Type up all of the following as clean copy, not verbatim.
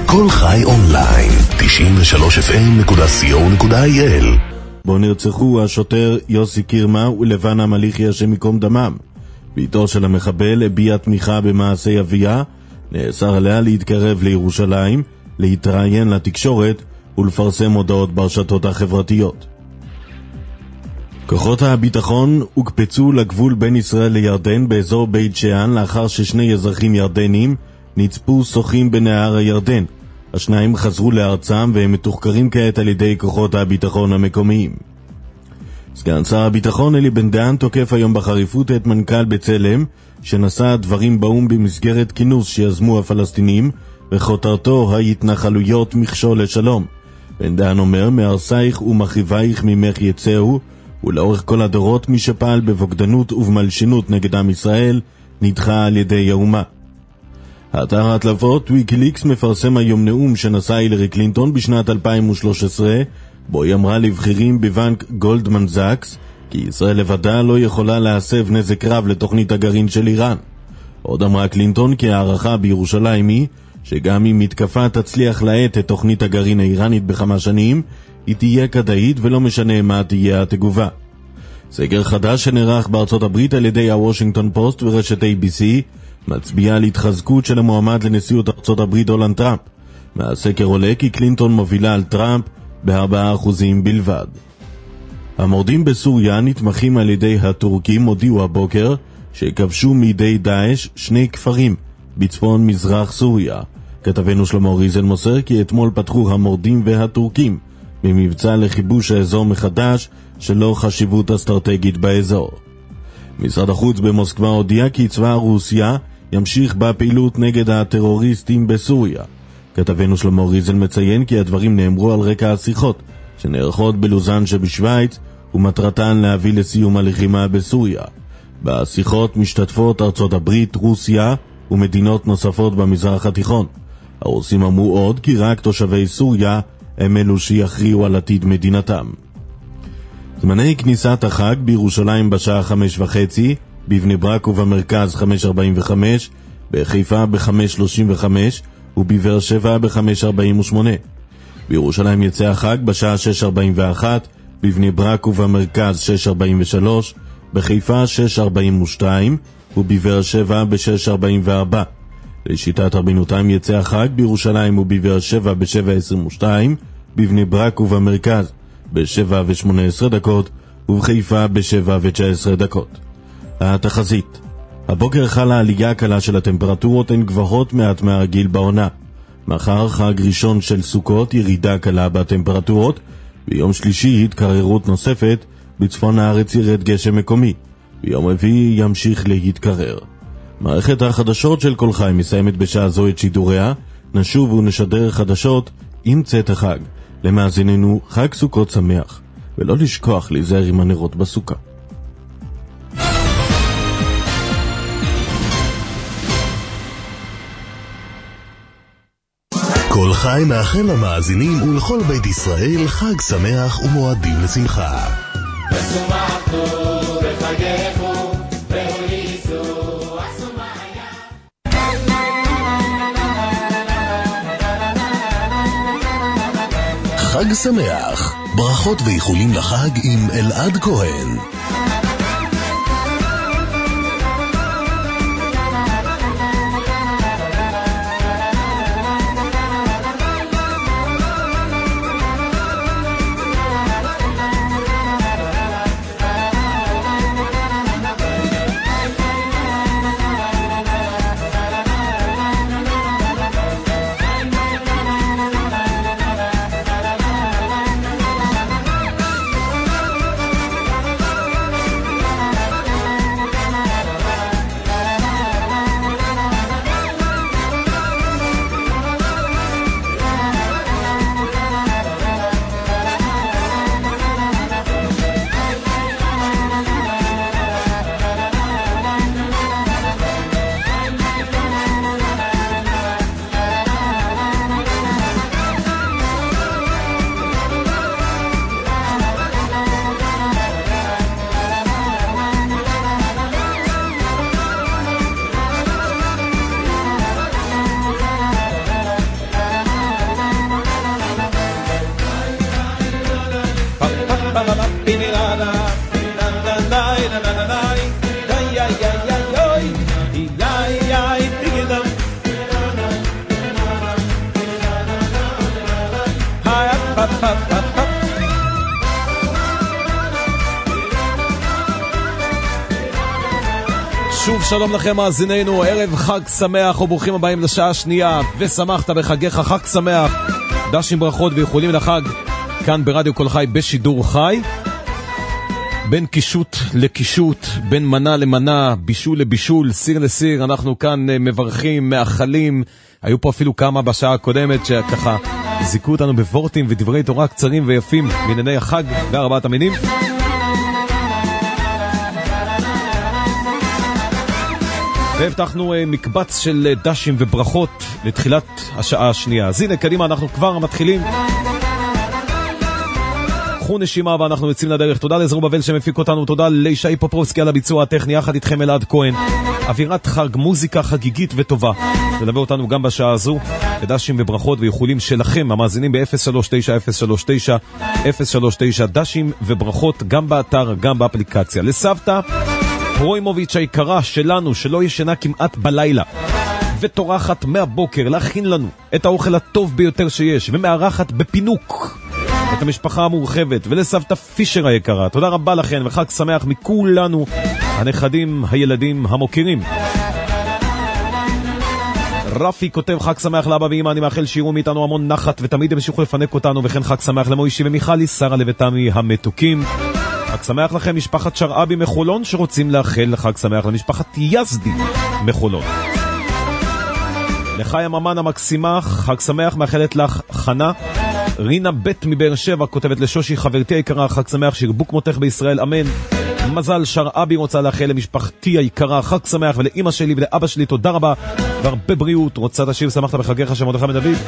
כל חי אונליין, 93fm.co.il. בו נרצחו השוטר יוסי קירמה ולבנה מליחי השם ייקום דמם. ביתו של המחבל הביעה תמיכה במעשי אביה, נאסר עליה להתקרב לירושלים, להתראיין לתקשורת ולפרסם הודעות ברשתות החברתיות. כוחות הביטחון הוקפצו לגבול בין ישראל לירדן באזור בית שאן לאחר ששני אזרחים ירדנים נצפו שוחים בנהר הירדן. השניים חזרו לארצם והם מתוחקרים כעת על ידי כוחות הביטחון המקומיים. סגן שר הביטחון אלי בן דהן תוקף היום בחריפות את מנכ"ל בצלם שנשא דברים באום במסגרת כינוס שיזמו הפלסטינים וכותרתו ההתנחלויות מכשול לשלום. בן דהן אומר מהרסייך ומחריבייך ממך יצאו, ולאורך כל הדורות מי שפעל בבוגדנות ובמלשינות נגד עם ישראל נדחה על ידי האומה. האתר ההדלפות ויקיליקס מפרסם היום נאום שנשא הילרי קלינטון בשנת 2013, בו היא אמרה לבחירים בבנק גולדמן זאקס כי ישראל לבדה לא יכולה להסב נזק רב לתוכנית הגרעין של איראן. עוד אמרה קלינטון כי הערכה בירושלים היא שגם אם מתקפה תצליח להט את תוכנית הגרעין האיראנית בכמה שנים, היא תהיה כדאית ולא משנה מה תהיה התגובה. סקר חדש שנערך בארצות הברית על ידי הוושינגטון פוסט ורשת ABC מצביע על התחזקות של המועמד לנשיאות ארצות הברית דונלד טראמפ. מהסקר עולה כי קלינטון מובילה על טראמפ ב4% בלבד. המורדים בסוריה נתמכים על ידי הטורקים הודיעו הבוקר שכבשו מידי דאעש 2 כפרים בצפון מזרח סוריה. כתבנו שלמה ריזל מוסר כי אתמול פתחו המורדים והטורקים במבצע לכיבוש האזור מחדש שלא חשיבות אסטרטגית באזור. משרד החוץ במוסקבה הודיע כי צבא רוסיה ימשיך בפעילות נגד הטרוריסטים בסוריה. כתבנו שלמה ריזל מציין כי הדברים נאמרו על רקע השיחות שנערכות בלוזאן שבשוויץ ומטרתן להביא לסיום הלחימה בסוריה. בשיחות משתתפות ארצות הברית, רוסיה ומדינות נוספות במזרח התיכון. הרוסים אמרו עוד כי רק תושבי סוריה הם אלו שיכריעו על עתיד מדינתם. זמני כניסת החג בירושלים בשעה 5:30, בבני ברק ובמרכז 5:45, בחיפה ב-5:35 ובבאר שבע ב-5:48. בירושלים יצא החג בשעה 6:41, בבני ברק ובמרכז 6:43, בחיפה 6:42 ובבאר שבע ב-6:44. לשיטת רבינותם יצא החג בירושלים ובבאר שבע ב-7:22, בבני ברק ובמרכז ב-7:18 ובחיפה ב-7:19. התחזית: הבוקר חלה עלייה קלה של הטמפרטורות, הן גבוהות מעט מהרגיל בעונה. מחר חג ראשון של סוכות, ירידה קלה בטמפרטורות. ביום שלישי התקררות נוספת, בצפון הארץ ירד גשם מקומי. ביום רביעי ימשיך להתקרר. מערכת החדשות של כל חי מסיימת בשעה זו את שידוריה. נשוב ונשדר חדשות עם צאת החג. למאזיננו חג סוכות שמח, ולא לשכוח להיזהר עם הנרות בסוכה. כל חי מאחל למאזינים ולכל בית ישראל חג שמח ומועדים לשמחה. ושמחנו בחגנו והוליסו אסומיה. חג שמח, ברכות ואיחולים לחג עם אלעד כהן. שלום לכם מאזינינו, ערב חג שמח וברוכים הבאים לשעה השנייה, ושמחת בחגיך, חג שמח, דשים ברכות ואיחולים לחג, כאן ברדיו כל חי בשידור חי, בין קישוט לקישוט, בין מנה למנה, בישול לבישול, סיר לסיר, אנחנו כאן מברכים, מאחלים, היו פה אפילו כמה בשעה הקודמת שככה זיקו אותנו בוורטים ודברי תורה קצרים ויפים מענייני החג וארבעת המינים. והבטחנו מקבץ של דשים וברכות לתחילת השעה השנייה. אז הנה, קדימה, אנחנו כבר מתחילים. קחו נשימה ואנחנו יוצאים לדרך. תודה לזרום בבל שמפיק אותנו, תודה לישי פופרובסקי על הביצוע הטכני, יחד איתכם אלעד כהן. אווירת חג, מוזיקה חגיגית וטובה. תלווה אותנו גם בשעה הזו, דשים וברכות ויחולים שלכם, המאזינים ב-039-039-039, דשים וברכות גם באתר, גם באפליקציה. לסבתא פרוימוביץ' היקרה שלנו, שלא ישנה כמעט בלילה וטורחת מהבוקר להכין לנו את האוכל הטוב ביותר שיש, ומארחת בפינוק את המשפחה המורחבת, ולסבתא פישר היקרה, תודה רבה לכן וחג שמח מכולנו, הנכדים, הילדים, המוכרים. רפי כותב חג שמח לאבא ואמא, אני מאחל שיראו מאיתנו המון נחת ותמיד המשיכו לפנק אותנו, וכן חג שמח למוישי ומיכלי, שרה לבתמי המתוקים. חג שמח לכם משפחת שרעבי מחולון שרוצים לאחל חג שמח למשפחת יזדי מחולון. לחיים אמן המקסימה, חג שמח, מאחלת לך חנה. רינה בית מבאר שבע כותבת לשושי חברתי היקרה, חג שמח, שירבו כמותך בישראל, אמן. מזל שרעבי רוצה לאחל למשפחתי היקרה חג שמח, ולאמא שלי ולאבא שלי תודה רבה והרבה בריאות. רוצה תשאיר שמחת בחגיך שמרדכי בן דוד.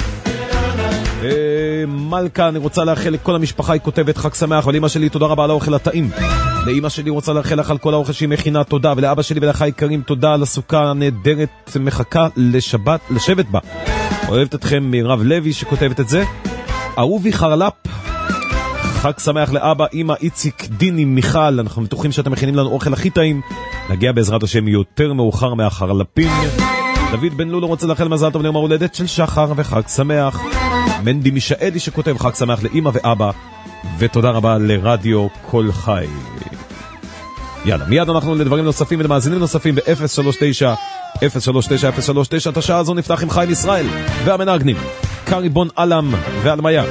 מלכה, אני רוצה לאחל לכל המשפחה, היא כותבת חג שמח, ולאמא שלי תודה רבה על האוכל הטעים. לאמא שלי רוצה לאחל לך על כל האוכל שהיא מכינה, תודה. ולאבא שלי ולך היקרים, תודה על הסוכה הנהדרת, מחכה לשבת, לשבת בה. אוהבת אתכם, מירב לוי שכותבת את זה. אהובי חרלפ, חג שמח לאבא, אמא, איציק, דיני, מיכל, אנחנו בטוחים שאתם מכינים לנו אוכל הכי טעים, נגיע בעזרת השם יותר מאוחר מהחרלפים. דוד בן לולו רוצה לאחל מזל טוב ליום ההולדת של שחר וחג שמח. מנדי מישאלי שכותב חג שמח לאמא ואבא, ותודה רבה לרדיו כל חי. יאללה, מיד אנחנו לדברים נוספים ולמאזינים נוספים ב-039-039-039. את השעה הזו נפתח עם חיים ישראל והמנגנים קריבון אלם ואלמיה.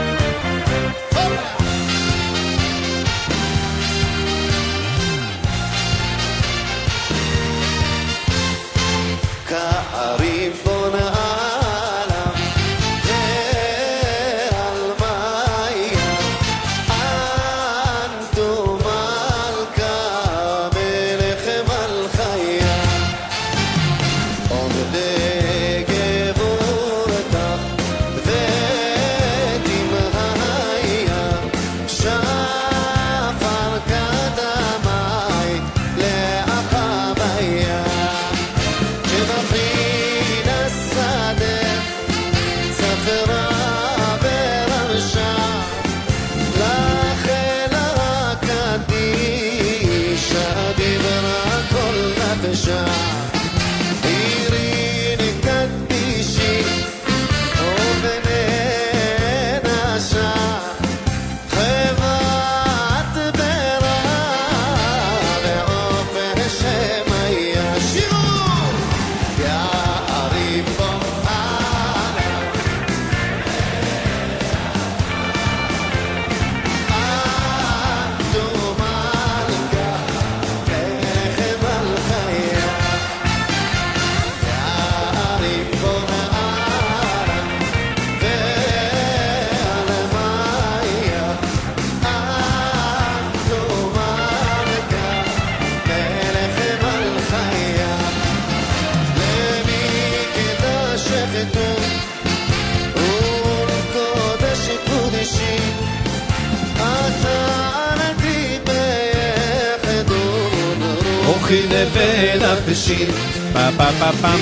נפשי pa pa pa pam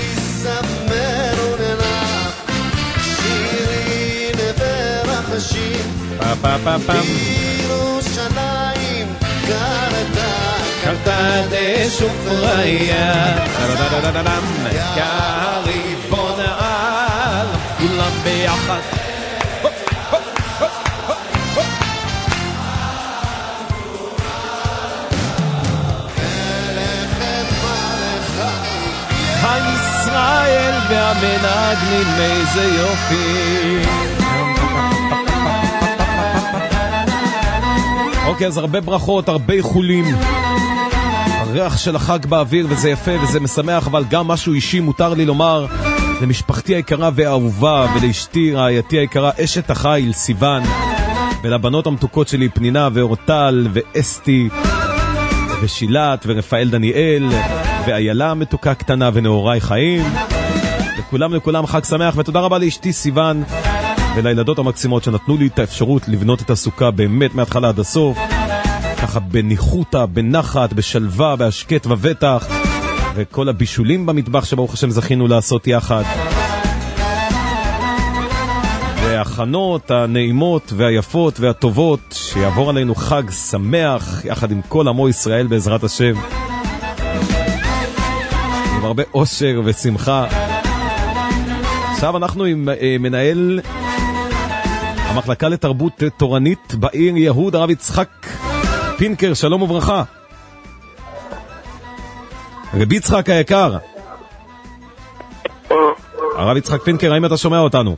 יסמרוננה שירים ורחשים pa pa pa pam בירושלים קרתה דשופריה כריבון על כולם ביחד מנגנים איזה יופי. אוקיי, אז הרבה ברכות, הרבה איחולים. הריח של החג באוויר, וזה יפה וזה משמח, אבל גם משהו אישי מותר לי לומר למשפחתי היקרה והאהובה, ולאשתי רעייתי היקרה אשת החיל סיוון, ולבנות המתוקות שלי פנינה ואורטל ואסתי ושילת ורפאל דניאל ואיילה המתוקה קטנה ונאורי חיים. לכולם חג שמח, ותודה רבה לאשתי סיוון ולילדות המקסימות שנתנו לי את האפשרות לבנות את הסוכה באמת מההתחלה עד הסוף, ככה בניחותה, בנחת, בשלווה, בהשקט ובטח, וכל הבישולים במטבח שברוך השם זכינו לעשות יחד, וההכנות הנעימות והיפות והטובות. שיעבור עלינו חג שמח יחד עם כל עמו ישראל בעזרת השם, עם הרבה אושר ושמחה. עכשיו אנחנו עם מנהל המחלקה לתרבות תורנית בעיר יהוד, הרב יצחק פינקר. שלום וברכה. רבי יצחק היקר, הרב יצחק פינקר, האם אתה שומע אותנו?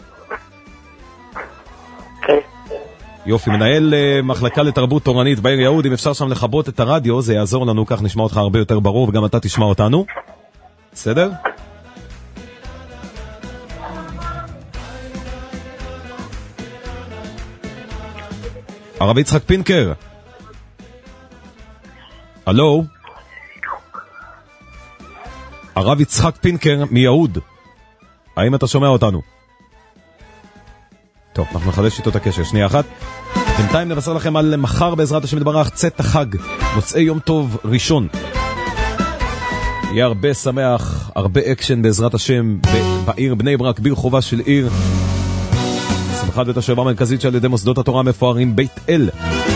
כן. יופי, מנהל מחלקה לתרבות תורנית בעיר יהוד, אם אפשר שם לחבות את הרדיו זה יעזור לנו, כך נשמע אותך הרבה יותר ברור וגם אתה תשמע אותנו. בסדר? הרב יצחק פינקר, הלו? הרב יצחק פינקר מיהוד, האם אתה שומע אותנו? טוב, אנחנו נחדש איתו את הקשר, שנייה אחת. בינתיים נבשר לכם על מחר בעזרת השם יתברך, צאת החג, מוצאי יום טוב ראשון. יהיה הרבה שמח, הרבה אקשן בעזרת השם בעיר בני ברק, ביר חובה של עיר. שמחת בית השואבה המרכזית שעל ידי מוסדות התורה המפוארים בית אל.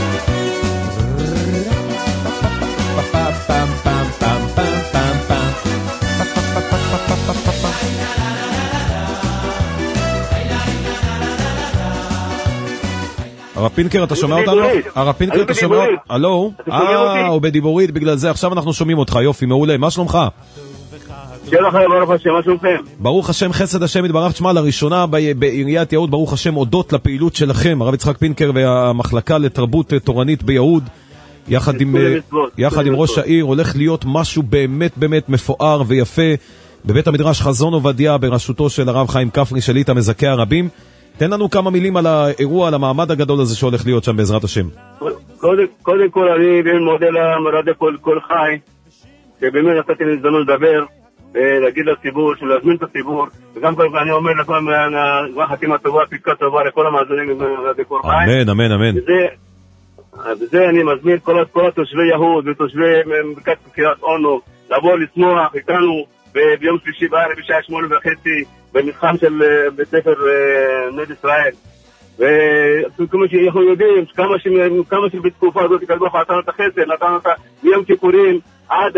הרב פינקר, אתה שומע אותנו? הרב פינקר, אתה שומע? הלו? הוא בדיבורית, בגלל זה עכשיו אנחנו שומעים אותך. יופי, מעולה. מה שלומך? שלום, ברוך השם, מה שלומכם? ברוך השם, חסד השם יתברך. תשמע, לראשונה בעיריית יהוד, ברוך השם, הודות לפעילות שלכם, הרב יצחק פינקר והמחלקה לתרבות תורנית ביהוד, יחד עם ראש העיר, הולך להיות משהו באמת באמת מפואר ויפה בבית המדרש חזון עובדיה בראשותו של הרב חיים כפרי שליט המזכה הרבים. תן לנו כמה מילים על האירוע, על המעמד הגדול הזה שהולך להיות שם בעזרת השם. קודם כל אני מודה למרדה כל חי, שבאמת נתתי לי הזדמנות לדבר ולהגיד לציבור, להזמין את הציבור, וגם אני אומר לכל חתימה טובה, פסקה טובה לכל המאזינים במרדה כל חי. אמן, אמן, אמן. וזה אני מזמין כל תושבי יהוד ותושבי מרכז קריית אונו לבוא לשמוח איתנו ביום שלישי בערב בשעה 8:30 במתחם של בית ספר נד ישראל. וכמו שאנחנו יודעים, כמה שבתקופה הזאת כדוח נתנו את החסד, נתנו את יום כיפורים עד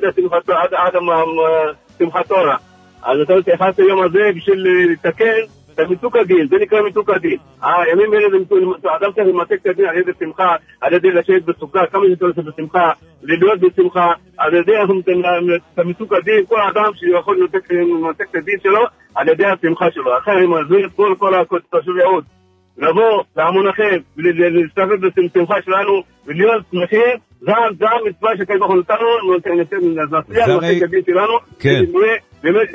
שמחת תורה. אז נתנו את היום הזה בשביל לתקן את מיתוק הדין, זה נקרא מיתוק הדין. הימים האלה זה אדם צריך למתק את הדין על ידי שמחה, על ידי לשבת בסוכה, כמה שאתה עושה בשמחה, להיות בשמחה, על ידי את מיתוק הדין, כל אדם שיכול למתק את הדין שלו, על ידי השמחה שלו. אחרי אני מזמין את כל תושבי יהוד לבוא להמונחם ולהסתובב בשמחה שלנו ולהיות שמחים. זה המצווה שכאילו אנחנו נתנו, נצליח למתק את הדין שלנו. כן. באמת,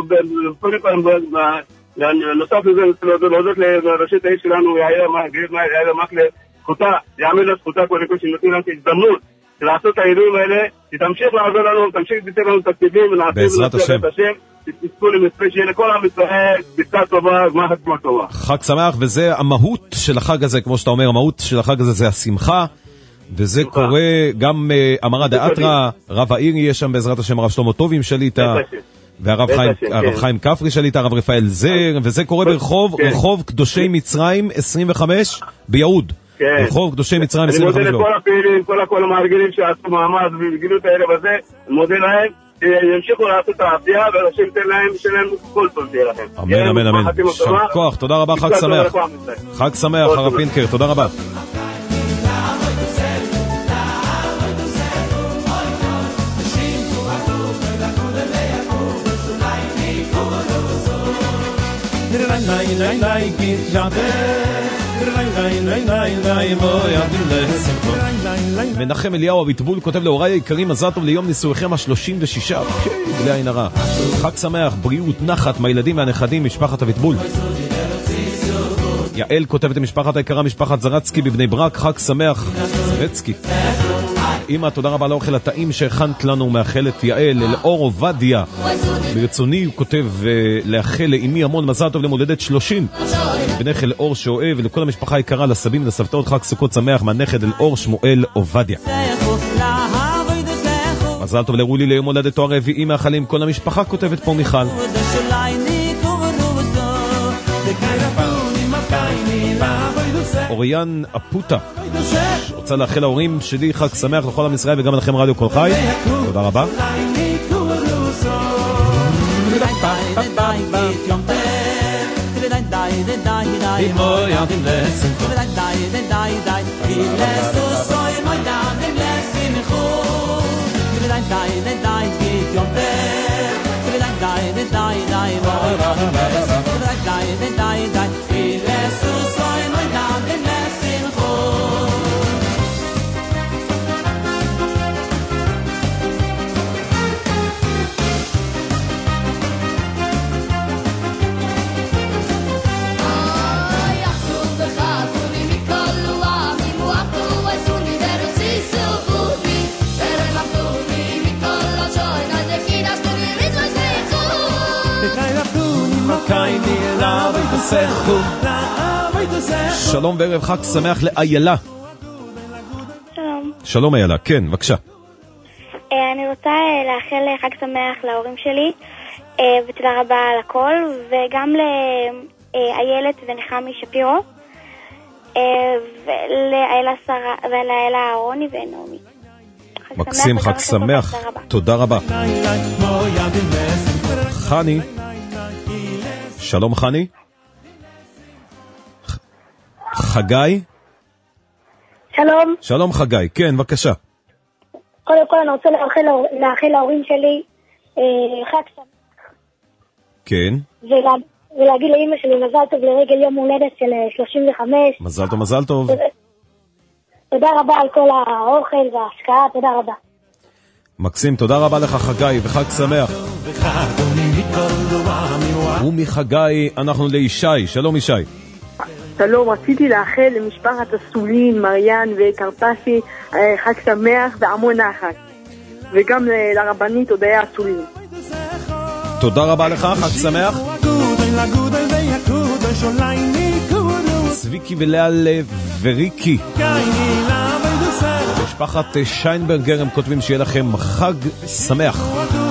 נוסף לזה, להודות לראשית העיר שלנו, יעלה מקלב, זכותה, יאמר לה זכותה קודם כל שנותנים לנו הזדמנות לעשות את האירועים האלה, שתמשיך לעזור לנו, תמשיך לתת לנו תקציבים, בעזרת השם. תזכו למצפה שיהיה לכל עם ישראל, בצעה טובה, גמר חתימה טובה. חג שמח, וזה המהות של החג הזה, כמו שאתה אומר, המהות של החג הזה זה השמחה, וזה קורה גם אמרה דאתרא, רב העיר יהיה שם בעזרת השם, הרב שלמה טובים שליטה, והרב חיים כפרי שליטה, הרב רפאל זר, וזה קורה ברחוב קדושי מצרים 25 ביהוד. רחוב קדושי מצרים 25 ביהוד. אני מודה לכל הפעילים, כל המארגנים שעשו מאמץ והגילו את הערב הזה, אני מודה להם, ימשיכו לעשות את העשייה, והשם ייתן להם, שלהם כל טוב תהיה לכם. אמן, אמן, אמן. שם כוח, תודה רבה, חג שמח. חג שמח, הרב פינקר, תודה רבה. Shim tu atu, da kude le yaku, tu nai ni kudo מנחם אליהו אביטבול כותב להוריי היקרים, מזל טוב ליום נישואיכם ה-36. בלי עין הרע. חג שמח, בריאות, נחת מהילדים והנכדים, משפחת אביטבול. יעל כותבת למשפחת היקרה, משפחת זרצקי בבני ברק, חג שמח. זרצקי. אמא, תודה רבה על האוכל הטעים שהכנת לנו, מאחלת יעל. אלאור עובדיה, ברצוני הוא כותב לאחל לאמי המון מזל טוב למולדת 30, בנך אלאור שאוהב, ולכל המשפחה היקרה, לסבים ולסבתות, חג סוכות שמח מהנכד אלאור שמואל עובדיה. מזל טוב לרולי ליום הולדתו הרביעי, מאחלים כל המשפחה, כותבת פה מיכל. אוריאן אפוטה רוצה לאחל להורים שלי חג שמח לכל עם ישראל וגם לכם רדיו כל חי. תודה רבה. שלום וערב חג שמח לאיילה. שלום. שלום איילה, כן, בבקשה. אני רוצה לאחל חג שמח להורים שלי, ותודה רבה על הכל, וגם לאיילת ונחמי שפירו, ולאיילה אהרוני ונעמי. מקסים, חג שמח. תודה רבה. חני. שלום חני. חגי? שלום. שלום חגי, כן, בבקשה. קודם כל אני רוצה לאחל להורים שלי חג שמח. כן. ולהגיד לאמא שלי מזל טוב לרגל יום הולדת של 35. מזל טוב, מזל טוב. תודה רבה על כל האוכל וההשקעה, תודה רבה. מקסים, תודה רבה לך חגי וחג שמח. ומחגי אנחנו לישי. שלום ישי. שלום, רציתי לאחל למשפחת הסולין, מריאן וקרפסי חג שמח והמון נחת, וגם לרבנית הודיה הסולין. תודה רבה לך, חג שמח. צביקי ולאל וריקי, משפחת שיינברגר, הם כותבים שיהיה לכם חג שמח.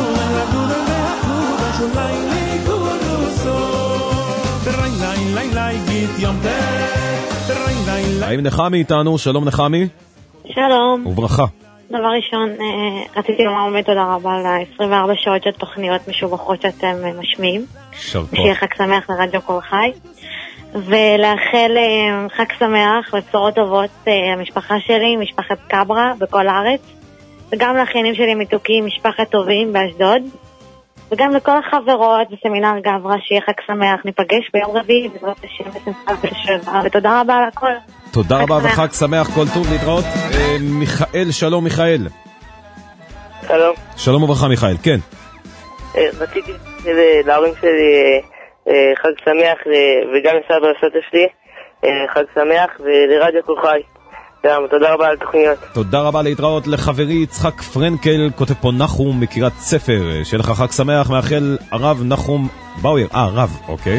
האם נחמי איתנו? שלום נחמי. שלום. וברכה. דבר ראשון, רציתי לומר באמת תודה רבה על 24 שעות של תוכניות משובחות שאתם משמיעים. שיהיה חג שמח לרדיו כל חי. ולאחל חג שמח ובשורות טובות למשפחה שלי, משפחת קברה בכל הארץ, וגם לאחיינים שלי מתוקים, משפחת טובים באשדוד, וגם לכל החברות בסמינר גברה, שיהיה חג שמח. ניפגש ביום רביעי בעזרת השם בשמחה ובשלווה, ותודה רבה על הכל. תודה רבה וחג שמח, כל טוב, להתראות. מיכאל, שלום מיכאל. שלום. שלום וברכה מיכאל, כן. רציתי להורים שלי חג שמח, וגם לסבא וסבתא שלי חג שמח, ולרדיו כל חי. תודה רבה על התוכניות. תודה רבה, להתראות. לחברי יצחק פרנקל, כותב פה נחום מקריית ספר, שיהיה לך חג שמח, מאחל הרב נחום באויר. רב, אוקיי.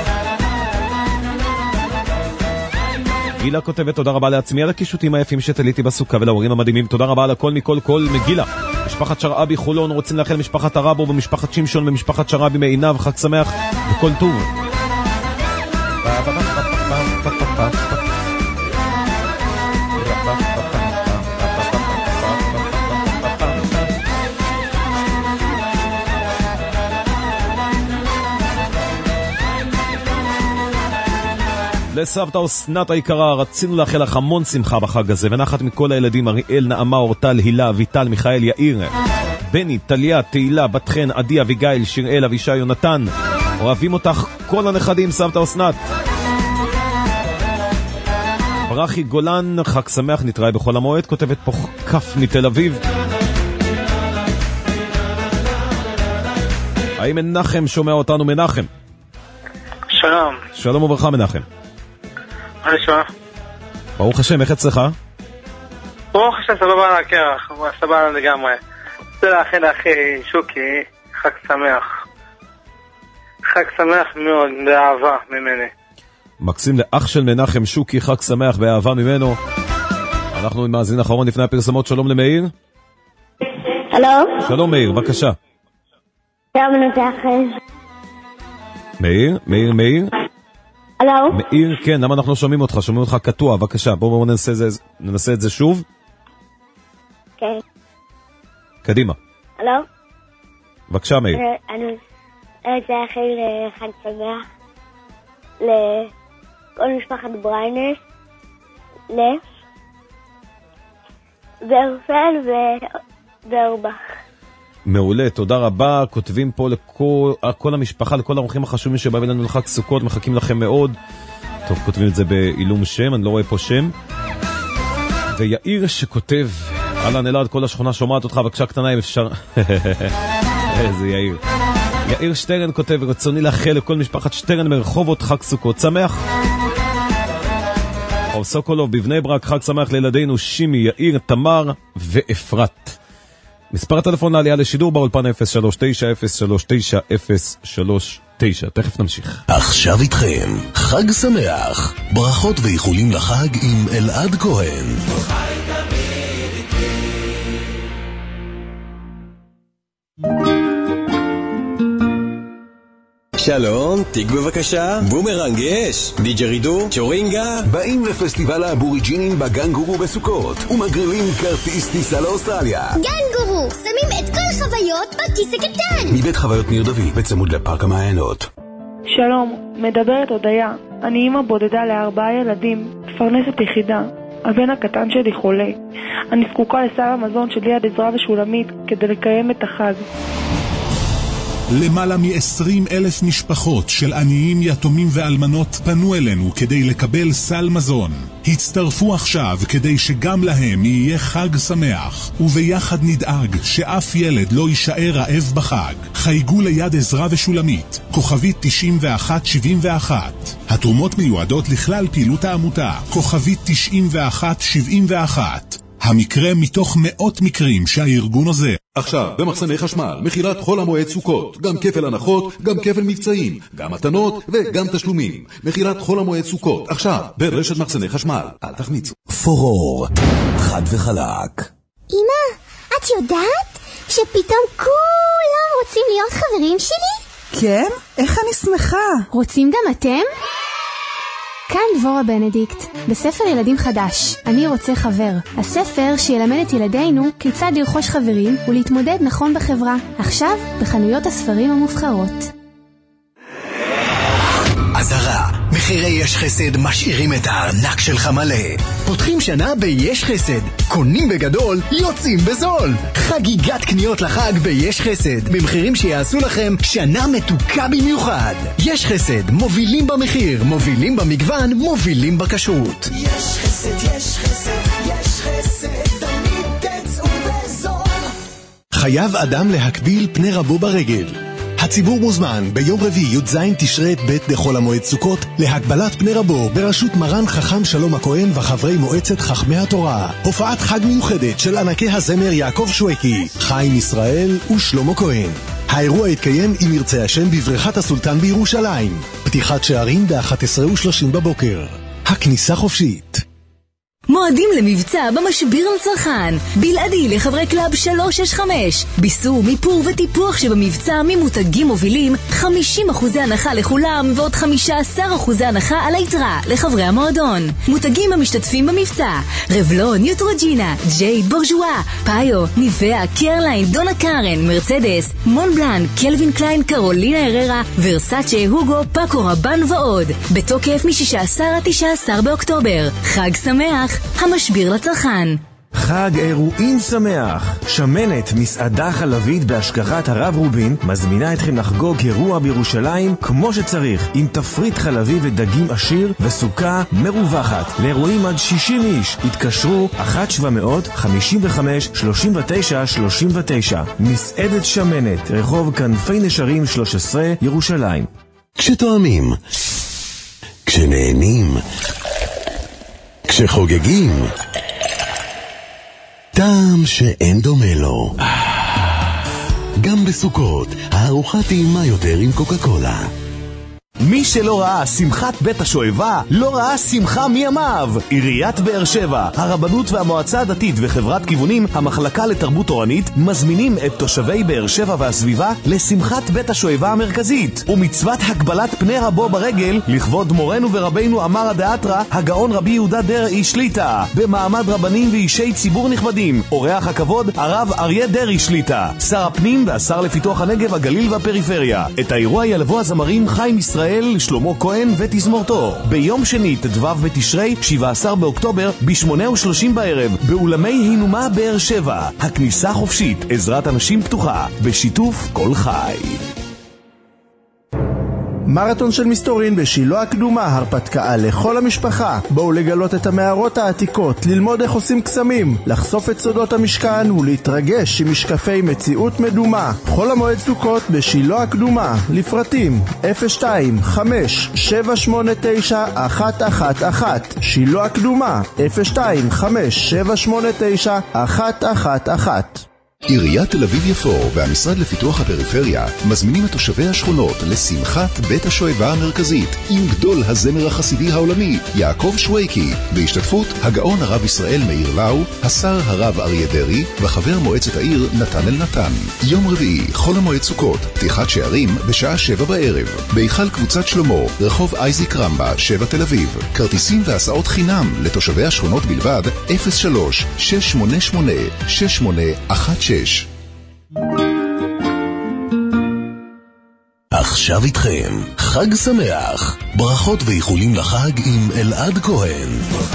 גילה כותבת תודה רבה לעצמי על הקישוטים היפים שתליתי בסוכה, ולהורים המדהימים, תודה רבה על הכל מכל כל מגילה. משפחת שרעבי חולון רוצים לאחל משפחת הרבו ומשפחת שמשון ומשפחת שרעבי מעינב חג שמח וכל טוב. לסבתא אסנת היקרה, רצינו לאחל לך המון שמחה בחג הזה, ונחת מכל הילדים, אריאל, נעמה, אורטל, הילה, ויטל, מיכאל, יאיר, בני, טליה, תהילה, בת חן, עדי, אביגיל, שיראל, אבישי, יונתן, אוהבים אותך כל הנכדים, סבתא אסנת. ברכי גולן, חג שמח, נתראה בחול המועד, כותבת פה כף מתל אביב. האם מנחם שומע אותנו? מנחם, שלום. שלום וברכה מנחם. מה נשמע? ברוך השם, איך אצלך? ברוך השם, סבבה על הקרח, סבבה לגמרי. רוצה לאחל לאחי שוקי חג שמח. חג שמח מאוד, באהבה ממני. מקסים, לאח של מנחם שוקי חג שמח באהבה ממנו. אנחנו עם מאזין אחרון לפני הפרסמות. שלום למאיר. הלו? שלום מאיר, בבקשה. שלום נתחש. מאיר? הלו? מאיר, כן, למה אנחנו לא שומעים אותך? שומעים אותך קטוע, בבקשה. בואו ננסה את זה שוב. כן. קדימה. הלו? בבקשה מאיר. אני רוצה לאחל חג שמח לכל משפחת בריינס, ואורפל ואורבך. מעולה, תודה רבה. כותבים פה לכל המשפחה, לכל האורחים החשובים שבאים אלינו לחג סוכות, מחכים לכם מאוד. טוב, כותבים את זה בעילום שם, אני לא רואה פה שם. ויאיר שכותב, אהלן אלעד, כל השכונה שומעת אותך, בבקשה קטנה אם אפשר. איזה יאיר. יאיר שטרן כותב, רצוני לאחל לכל משפחת שטרן מרחובות חג סוכות שמח. או סוקולוב בבני ברק, חג שמח לילדינו שימי, יאיר, תמר ואפרת. מספר הטלפון לעלייה לשידור באולפן 039-039-039. תכף נמשיך. עכשיו איתכם, חג שמח. ברכות ואיחולים לחג עם אלעד כהן. שלום, תיק בבקשה, בומרנג יש, דיג'רידו, צ'ורינגה. באים לפסטיבל האבוריג'ינים בגנגורו בסוכות ומגרילים כרטיס טיסה לאוסטרליה. גנגורו, שמים את כל החוויות בכיס הקטן. מבית חוויות ניר דוד, בצמוד לפארק המעיינות. שלום, מדברת הודיה. אני אמא בודדה ל4 ילדים, מפרנסת יחידה. הבן הקטן שלי חולה. אני זקוקה לסל המזון של יד עזרא ושולמית כדי לקיים את החג. למעלה מ-20,000 משפחות של עניים, יתומים ואלמנות פנו אלינו כדי לקבל סל מזון. הצטרפו עכשיו כדי שגם להם יהיה חג שמח, וביחד נדאג שאף ילד לא יישאר רעב בחג. חייגו ליד עזרא ושולמית, כוכבית 9171. התרומות מיועדות לכלל פעילות העמותה, כוכבית 9171. המקרה מתוך מאות מקרים שהארגון הזה. עכשיו, במחסני חשמל, מכירת חול המועד סוכות, גם כפל הנחות, גם כפל מבצעים, גם מתנות וגם תשלומים. מכירת חול המועד סוכות, עכשיו, ברשת מחסני חשמל, אל תחמיצו. פורור, חד וחלק. אמא, את יודעת שפתאום כולם רוצים להיות חברים שלי? כן? איך אני שמחה. רוצים גם אתם? כאן דבורה בנדיקט, בספר ילדים חדש, אני רוצה חבר. הספר שילמד את ילדינו כיצד לרכוש חברים ולהתמודד נכון בחברה. עכשיו בחנויות הספרים המובחרות. עזרה, מחירי יש חסד משאירים את הארנק שלך מלא. פותחים שנה ביש חסד, קונים בגדול, יוצאים בזול. חגיגת קניות לחג ביש חסד, במחירים שיעשו לכם שנה מתוקה במיוחד. יש חסד, מובילים במחיר, מובילים במגוון, מובילים בכשרות. יש חסד, יש חסד, יש חסד, תמיד תצאו בזול. חייב אדם להקביל פני רבו ברגל. הציבור מוזמן ביום רביעי י"ז תשרי ב' לחול המועד סוכות להגבלת פני רבו בראשות מרן חכם שלום הכהן וחברי מועצת חכמי התורה. הופעת חג מיוחדת של ענקי הזמר יעקב שווקי, חיים ישראל ושלמה כהן. האירוע יתקיים אם ירצה השם בבריכת הסולטן בירושלים. פתיחת שערים ב-11:30 בבוקר. הכניסה חופשית. מועדים למבצע במשביר לצרכן, בלעדי לחברי קלאב 365, ביסור, מיפור וטיפוח שבמבצע ממותגים מובילים, 50% הנחה לכולם ועוד 15% הנחה על היתרה לחברי המועדון. מותגים המשתתפים במבצע: רבלון, ניוטרוג'ינה, ג'ייד, בורז'ואה, פיו, ניבאה, קרליין, דונה קארן, מרצדס, מון בלן, קלווין קליין, קרולינה הררה, ורסאצ'ה, הוגו, פאקו רבן ועוד. בתוקף מ-16 עד 19 באוקטובר. חג שמח, המשביר לצרכן. חג אירועים שמח. שמנת מסעדה חלבית בהשגחת הרב רובין מזמינה אתכם לחגוג אירוע בירושלים כמו שצריך, עם תפריט חלבי ודגים עשיר וסוכה מרווחת. לאירועים עד 60 איש התקשרו 1-700-55-39-39. מסעדת שמנת, רחוב כנפי נשרים 13, ירושלים. כשתואמים, כשנהנים, כשחוגגים, טעם שאין דומה לו. גם בסוכות, הארוחה טעימה יותר עם קוקה קולה. מי שלא ראה שמחת בית השואבה, לא ראה שמחה מימיו. עיריית באר שבע, הרבנות והמועצה הדתית וחברת כיוונים, המחלקה לתרבות תורנית, מזמינים את תושבי באר שבע והסביבה לשמחת בית השואבה המרכזית, ומצוות הגבלת פני רבו ברגל לכבוד מורנו ורבינו אמר הדאתרא, הגאון רבי יהודה דרעי שליטה, במעמד רבנים ואישי ציבור נכבדים. אורח הכבוד הרב אריה דרעי שליטה, שר הפנים והשר לפיתוח הנגב, הגליל והפריפריה. את האירוע ילוו הזמרים חיים ישראל, שלמה כהן ותזמורתו, ביום שני ט"ו בתשרי 17 באוקטובר ב-8:30 בערב באולמי הינומה באר שבע. הכניסה חופשית, עזרת אנשים פתוחה, בשיתוף כל חי. מרתון של מסתורין בשילה הקדומה, הרפתקה לכל המשפחה. בואו לגלות את המערות העתיקות, ללמוד איך עושים קסמים, לחשוף את סודות המשכן ולהתרגש עם משקפי מציאות מדומה. חול המועד סוכות בשילה הקדומה. לפרטים 025-789-111. שילה הקדומה 025-789-111. עיריית תל אביב יפו והמשרד לפיתוח הפריפריה מזמינים את תושבי השכונות לשמחת בית השואבה המרכזית עם גדול הזמר החסידי העולמי יעקב שויקי, בהשתתפות הגאון הרב ישראל מאיר לאו, השר הרב אריה דרעי וחבר מועצת העיר נתן אלנתן. יום רביעי, חול המועד סוכות, פתיחת שערים בשעה 7 בערב, בהיכל קבוצת שלמה, רחוב אייזיק רמבה, 7 תל אביב. כרטיסים והסעות חינם לתושבי השכונות בלבד, 03-688-6816. עכשיו איתכם, חג שמח. ברכות ואיחולים לחג עם אלעד כהן.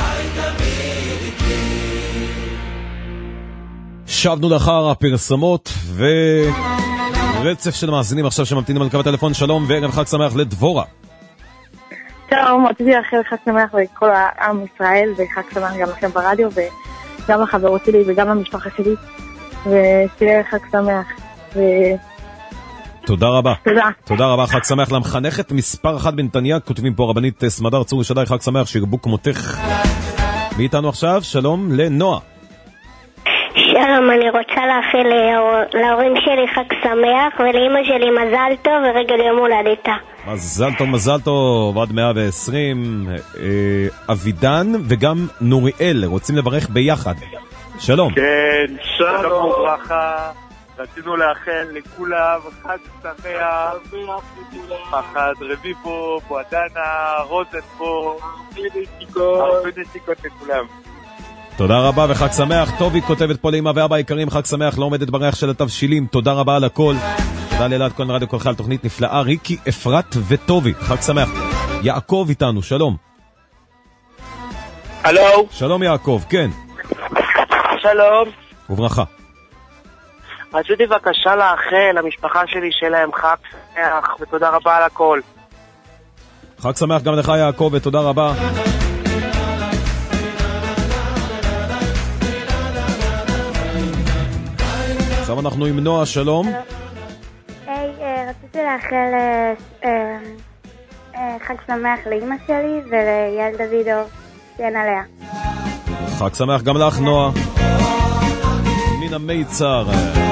שבנו לאחר הפרסמות ורצף של מאזינים עכשיו שממתינים על קו הטלפון. שלום וערב חג שמח לדבורה. שלום, רציתי לאחל חג שמח לכל העם ישראל וחג שמח גם לכם ברדיו וגם לחברות שלי וגם למשפחה שלי, ושיהיה חג שמח. תודה רבה. תודה רבה, חג שמח למחנכת מספר 1 בנתניה. כותבים פה רבנית סמדר צור ישדי, חג שמח, שירבו כמותך. מי איתנו עכשיו? שלום לנועה. שלום, אני רוצה לאחל להורים שלי חג שמח ולאמא שלי מזל טוב ורגל יום הולדתה. מזל טוב, ועד 120. אבידן וגם נוריאל רוצים לברך ביחד. שלום. כן, שלום וברכה. רצינו לאחל לכולם חג שמח, פחד רביבו, בועדנה, רוזנבו, הרבה נשיקות לכולם. תודה רבה וחג שמח. טובי כותבת פה לאמא ואבא יקרים, חג שמח, לא עומדת בריח של התבשילים. תודה רבה על הכל. תודה לאלעד כהן רדיו כל חי על תוכנית נפלאה. ריקי, אפרת וטובי, חג שמח. יעקב איתנו, שלום. הלו. שלום יעקב, כן. שלום. וברכה. רציתי בבקשה לאחל למשפחה שלי שלהם חג שמח, ותודה רבה על הכל. חג שמח גם לך יעקב, ותודה רבה. עכשיו אנחנו עם נועה, שלום. רציתי לאחל חג שמח לאמא שלי וליעל דוידוב, שיין עליה. חג שמח גם לך נועה. מן המיצר.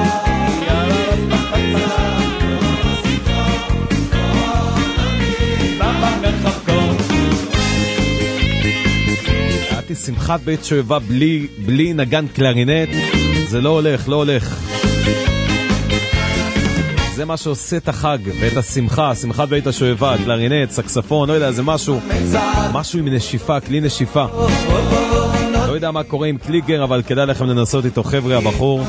הייתי שמחת בית שואבה בלי נגן קלרינט, זה לא הולך. זה מה שעושה את החג ואת השמחה, שמחת בית השואבה, קלרינט, סקספון, לא יודע, זה משהו עם נשיפה, כלי נשיפה. לא יודע מה קורה עם קליגר, אבל כדאי לכם לנסות איתו, חבר'ה. הבחור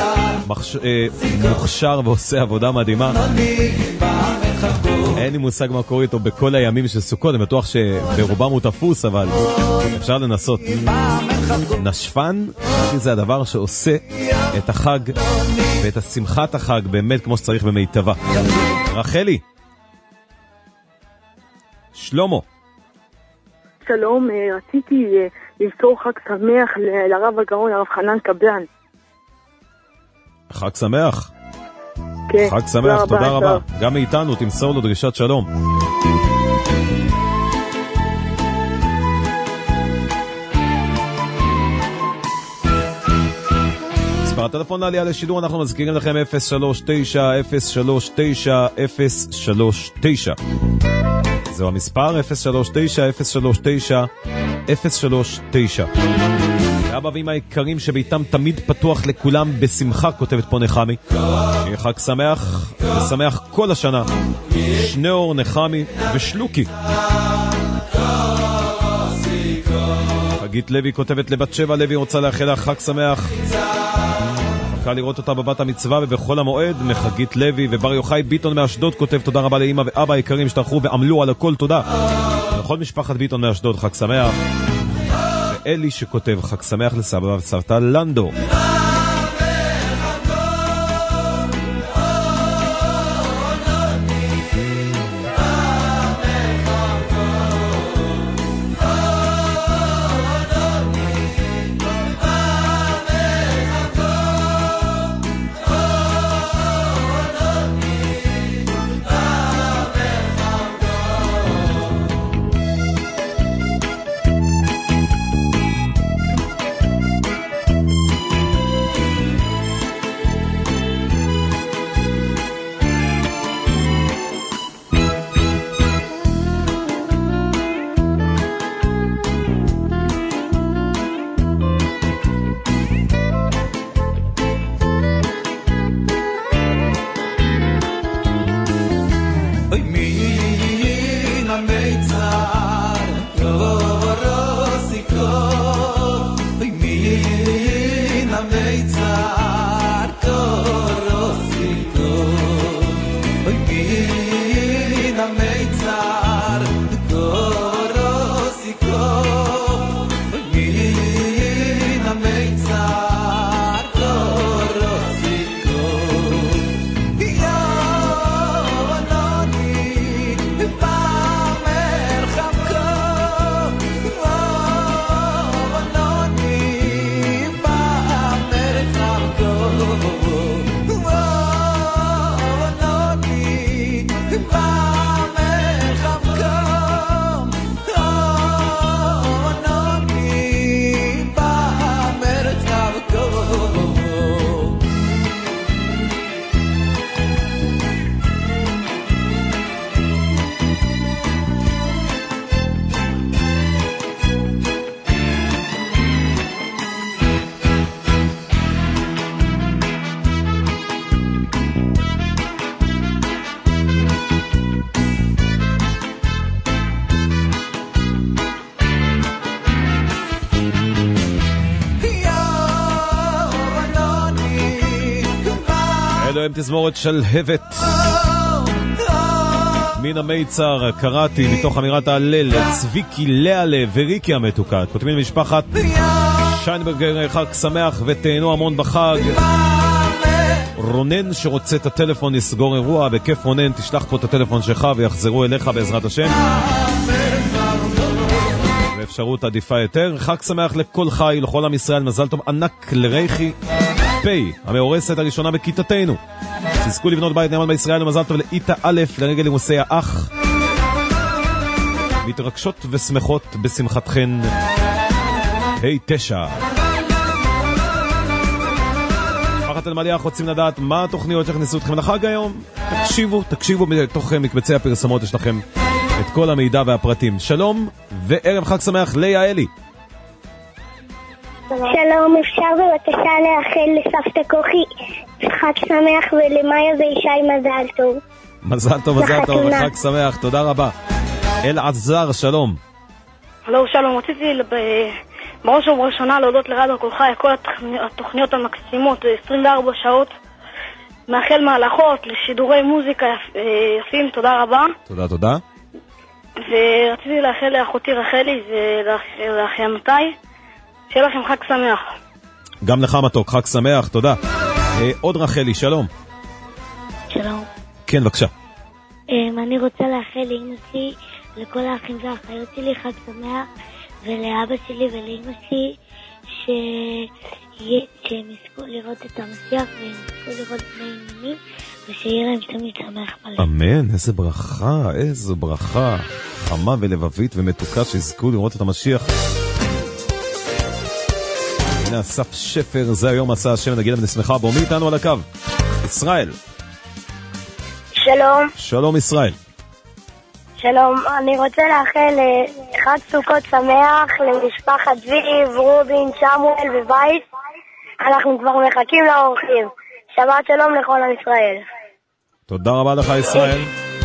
מוכשר ועושה עבודה מדהימה. אין לי מושג מה קורה איתו בכל הימים של סוכות, אני בטוח שברובם הוא תפוס, אבל אפשר לנסות. נשפן, זה הדבר שעושה את החג ואת השמחת החג באמת כמו שצריך במיטבה. רחלי. שלמה. שלום, רציתי לזכור חג שמח לרב הגאון, הרב חנן קבלן. חג שמח. כן. חג שמח, תודה רבה. גם מאיתנו, תמסור לו דרישת שלום. מספר הטלפון לעלייה לשידור, אנחנו מזכירים לכם 039-039-039. זהו המספר 039-039-039. אבא ואמא היקרים שביתם תמיד פתוח לכולם בשמחה, כותבת פה נחמי. שיהיה חג שמח, ושמח כל השנה. שניאור, נחמי ושלוקי. חגית לוי כותבת לבת שבע לוי, רוצה לאחל לך חג שמח. מחכה לראות אותה בבת המצווה ובכל המועד. מחגית לוי. ובר יוחאי ביטון מאשדוד כותב תודה רבה לאמא ואבא היקרים שטרחו ועמלו על הכל, תודה. לכל משפחת ביטון מאשדוד חג שמח. ואלי שכותב חג שמח לסבא וסבתא לנדו. אלוהים תזמורת שלהבת מן המיצר, קראתי מתוך אמירת ההלל צביקי להלה וריקי המתוקה. כותבים למשפחת שיינברגר חג שמח ותהנו המון בחג. רונן שרוצה את הטלפון לסגור אירוע, בכיף רונן, תשלח פה את הטלפון שלך ויחזרו אליך בעזרת השם. ואפשרות עדיפה יותר. חג שמח לכל חי, לכל עם ישראל, מזל טוב ענק לרייכי פי, המאורסת הראשונה בכיתתנו. תזכו לבנות בית נאמן בישראל, ומזל טוב לאיתה א' לרגל לימוסי האח. מתרגשות ושמחות בשמחתכן. היי 9. משפחת אלמליח רוצים לדעת מה התוכניות שהכניסו אתכם לחג היום. תקשיבו בתוך מקבצי הפרסומות, יש לכם את כל המידע והפרטים. שלום וערב חג שמח ליעלי. שלום, אפשר בבקשה לאחל לסבתא כוכי חג שמח ולמאיה וישי מזל טוב. מזל טוב וחג שמח, תודה רבה. אלעזר, שלום. הלו, שלום, רציתי בראש ובראשונה להודות לרדיו כל חי, כל התוכניות המקסימות, 24 שעות, מאחל מהלכות לשידורי מוזיקה יפים, תודה רבה. תודה. ורציתי לאחל לאחותי רחלי ולאחיינותיי שיהיה לכם חג שמח. גם לך מתוק, חג שמח, תודה. עוד רחלי, שלום. שלום. כן, בבקשה. אני רוצה לאחל לאמא שלי, לכל האחים והאחיות שלי, חג שמח, ולאבא שלי ולאמא שלי, שהם יזכו לראות את המשיח, והם יזכו לראות בני עניינים, ושיהיה להם תמיד שמח מלא. אמן, איזה ברכה, איזו ברכה. חמה ולבבית ומתוקה שיזכו לראות את המשיח. הנה אסף שפר, זה היום עשה השם, נגיד להם נשמחה בו. מי איתנו על הקו? ישראל. שלום. שלום ישראל. שלום, אני רוצה לאחל חג סוכות שמח למשפחת זיו, רובין, שמואל ובייס. אנחנו כבר מחכים לאורחים. שבת שלום לכל עם ישראל. תודה רבה לך ישראל.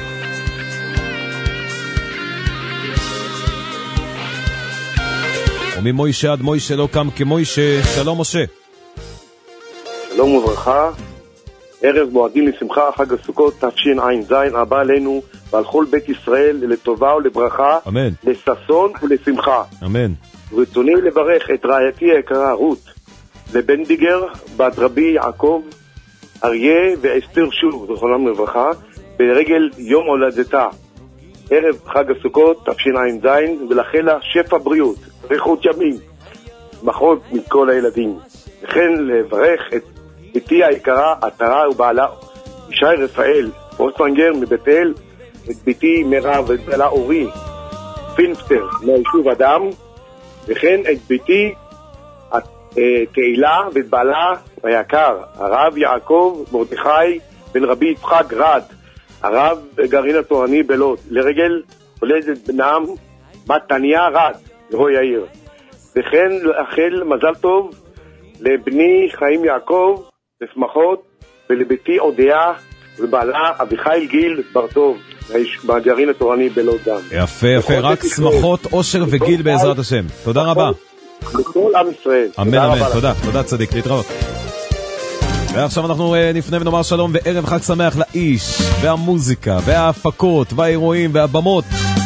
וממוישה עד מוישה לא קם כמוישה. שלום משה. שלום וברכה. ערב מועדים לשמחה, חג הסוכות תשע"ז הבא עלינו ועל כל בית ישראל לטובה ולברכה, אמן. לששון ולשמחה. אמן. רצוני לברך את רעייתי היקרה רות לבנדיגר, בת רבי יעקב אריה ואסתר שוב, זכרונם לברכה, ברגל יום הולדתה, ערב חג הסוכות תשע"ז, ולאחל לה שפע בריאות, ריחות ימים, שמחות מכל הילדים. וכן לברך את ביתי היקרה, עטרה ובעלה ישי רפאל פוסטרנגר מבית אל, את ביתי מירב ואת בעלה אורי פינפטר מהיישוב אדם, וכן את ביתי תהילה ואת בעלה היקר הרב יעקב מרדכי בן רבי יצחק רד, הרב גרעין התורני בלוד, לרגל הולדת בנם מתניה רד לרוי העיר. וכן לאחל מזל טוב לבני חיים יעקב לשמחות, ולביתי אודיה ובעלה אביחיל גיל ברטוב בגרעין התורני בלוד גם. יפה יפה, רק שמחות, אושר וגיל בעזרת השם. תודה רבה לכל עם ישראל. אמן אמן, תודה, תודה צדיק, להתראות. ועכשיו אנחנו נפנה ונאמר שלום וערב חג שמח לאיש והמוזיקה וההפקות והאירועים והבמות.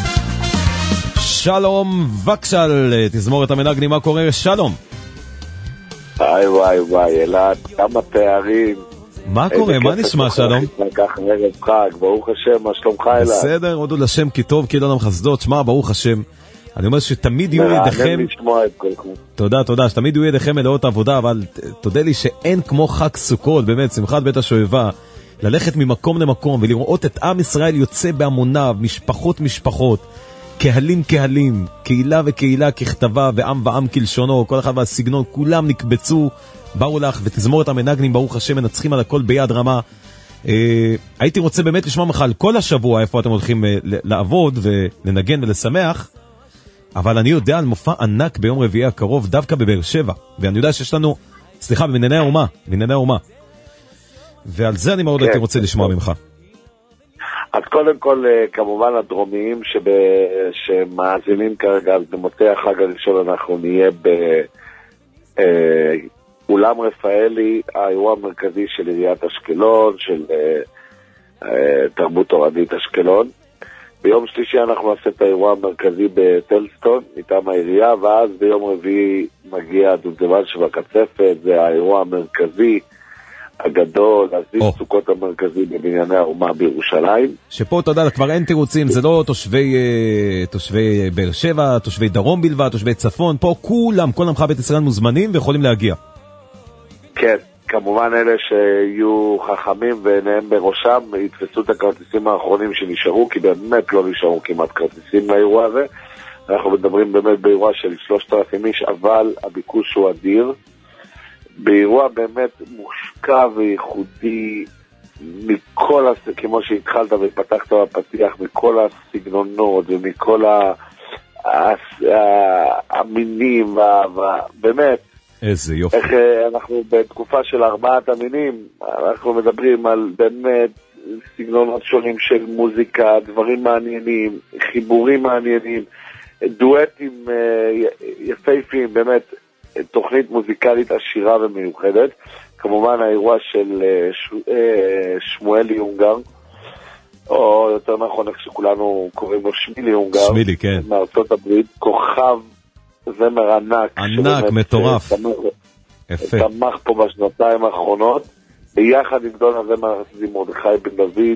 שלום וקשל, תזמורת המנגנים, מה קורה? שלום. וואי, אלעד, כמה תארים. מה קורה? מה נשמע שלום? לקח ערב חג, ברוך השם, מה שלומך אלעד? בסדר, עוד לשם כי טוב, כי לא נם חסדות, שמע, ברוך השם. אני אומר שתמיד יהיו ידיכם, תודה, שתמיד יהיו ידיכם מלאות עבודה, אבל תודה לי שאין כמו חג סוכות, באמת, שמחת בית השואבה, ללכת ממקום למקום ולראות את עם ישראל יוצא בהמוניו, משפחות, קהלים, קהילה וקהילה ככתבה, ועם ועם כלשונו, כל אחד והסגנון, כולם נקבצו, באו לך, ותזמורת המנגנים, ברוך השם, מנצחים על הכל ביד רמה. הייתי רוצה באמת לשמוע ממך על כל השבוע, איפה אתם הולכים לעבוד ולנגן ולשמח, אבל אני יודע על מופע ענק ביום רביעי הקרוב, דווקא בבאר שבע, ואני יודע שיש לנו, בבנייני האומה, ועל זה אני מאוד הייתי רוצה לשמוע ממך. אז קודם כל, כמובן הדרומיים שמאזינים כרגע, אז במוצאי החג הראשון אנחנו נהיה באולם רפאלי, האירוע המרכזי של עיריית אשקלון, של תרבות תורנית אשקלון. ביום שלישי אנחנו נעשה את האירוע המרכזי בטלסטון, מטעם העירייה, ואז ביום רביעי מגיע דובדבן שבקצפת, זה האירוע המרכזי הגדול, הזיו סוכות המרכזי בבנייני האומה בירושלים. שפה אתה יודע, כבר אין תירוצים, זה לא תושבי באר שבע, תושבי דרום בלבד, תושבי צפון, פה כולם, כל עמך בית ישראל מוזמנים ויכולים להגיע. כן, כמובן אלה שיהיו חכמים ועיניהם בראשם, יתפסו את הכרטיסים האחרונים שנשארו, כי באמת לא נשארו כמעט כרטיסים לאירוע הזה. אנחנו מדברים באמת באירוע של 3,000 איש, אבל הביקוש הוא אדיר. באירוע באמת מושקע וייחודי מכל, כמו שהתחלת ופתחת בפתיח, מכל הסגנונות ומכל המינים, באמת. איזה יופי. איך אנחנו בתקופה של 4 המינים, אנחנו מדברים על באמת סגנונות שונים של מוזיקה, דברים מעניינים, חיבורים מעניינים, דואטים יפהפיים, באמת תוכנית מוזיקלית עשירה ומיוחדת. כמובן האירוע של שמואל יונגר, או יותר נכון איך שכולנו קוראים לו שמילי יונגר, שמילי, כן. מארצות הברית, כוכב זמר ענק. ענק, מטורף. יפה. תמך פה בשנתיים האחרונות, ביחד עם גדול הזמר החסידי מרדכי בן דוד,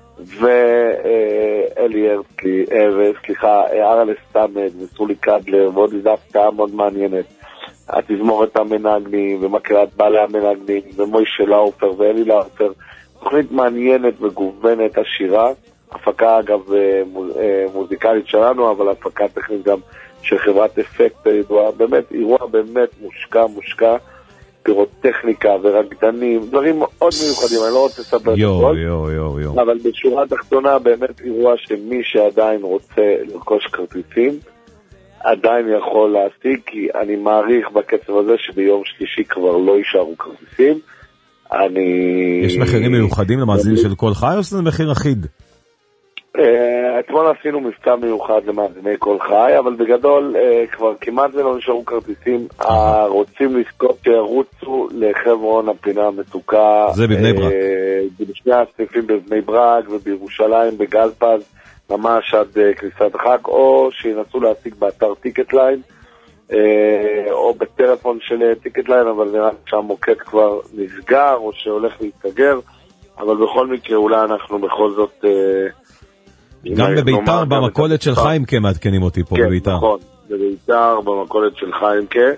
ואלי הרצלי, ארלס סמד וסולי קדלר, ועוד איזו הפתעה מאוד מעניינת. התזמורת המנגנים, ומקהלת בעלי המנגנים, ומוישה לאופר ואלי לאופר. תוכנית מעניינת וגוונת, עשירה. הפקה אגב מוזיקלית שלנו, אבל הפקה טכנית גם של חברת אפקט ידועה. באמת, אירוע באמת מושקע. פירוטכניקה ורקדנים, דברים מאוד מיוחדים, אני לא רוצה לספר את הכל, אבל בשורה התחתונה באמת אירוע שמי שעדיין רוצה לרכוש כרטיסים, עדיין יכול להשיג, כי אני מעריך בקצב הזה שביום שלישי כבר לא יישארו כרטיסים. יש מחירים מיוחדים למאזינים של כל חי, או שזה מחיר אחיד? אתמול עשינו מבצע מיוחד למאזיני כל חי, אבל בגדול כבר כמעט ולא נשארו כרטיסים. רוצים לזכות שירוצו לחברון, הפינה המתוקה. זה בבני ברק. בשני הסניפים בבני ברק ובירושלים בגלפז, ממש עד כניסת החג, או שינסו להשיג באתר טיקטליין, או בטלפון של טיקטליין, אבל נראה שהמוקד כבר נסגר או שהולך להתגר, אבל בכל מקרה אולי אנחנו בכל זאת... גם בביתר, במקולת של חיימקה מעדכנים אותי פה בביתר. כן, נכון, בביתר, במקולת של חיימקה,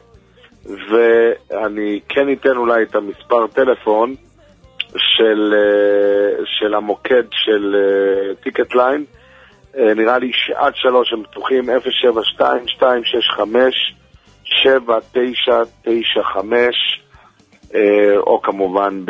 ואני כן אתן אולי את המספר טלפון של המוקד של טיקטליין, נראה לי שעד 3 הם פתוחים, 072-265-7995, או כמובן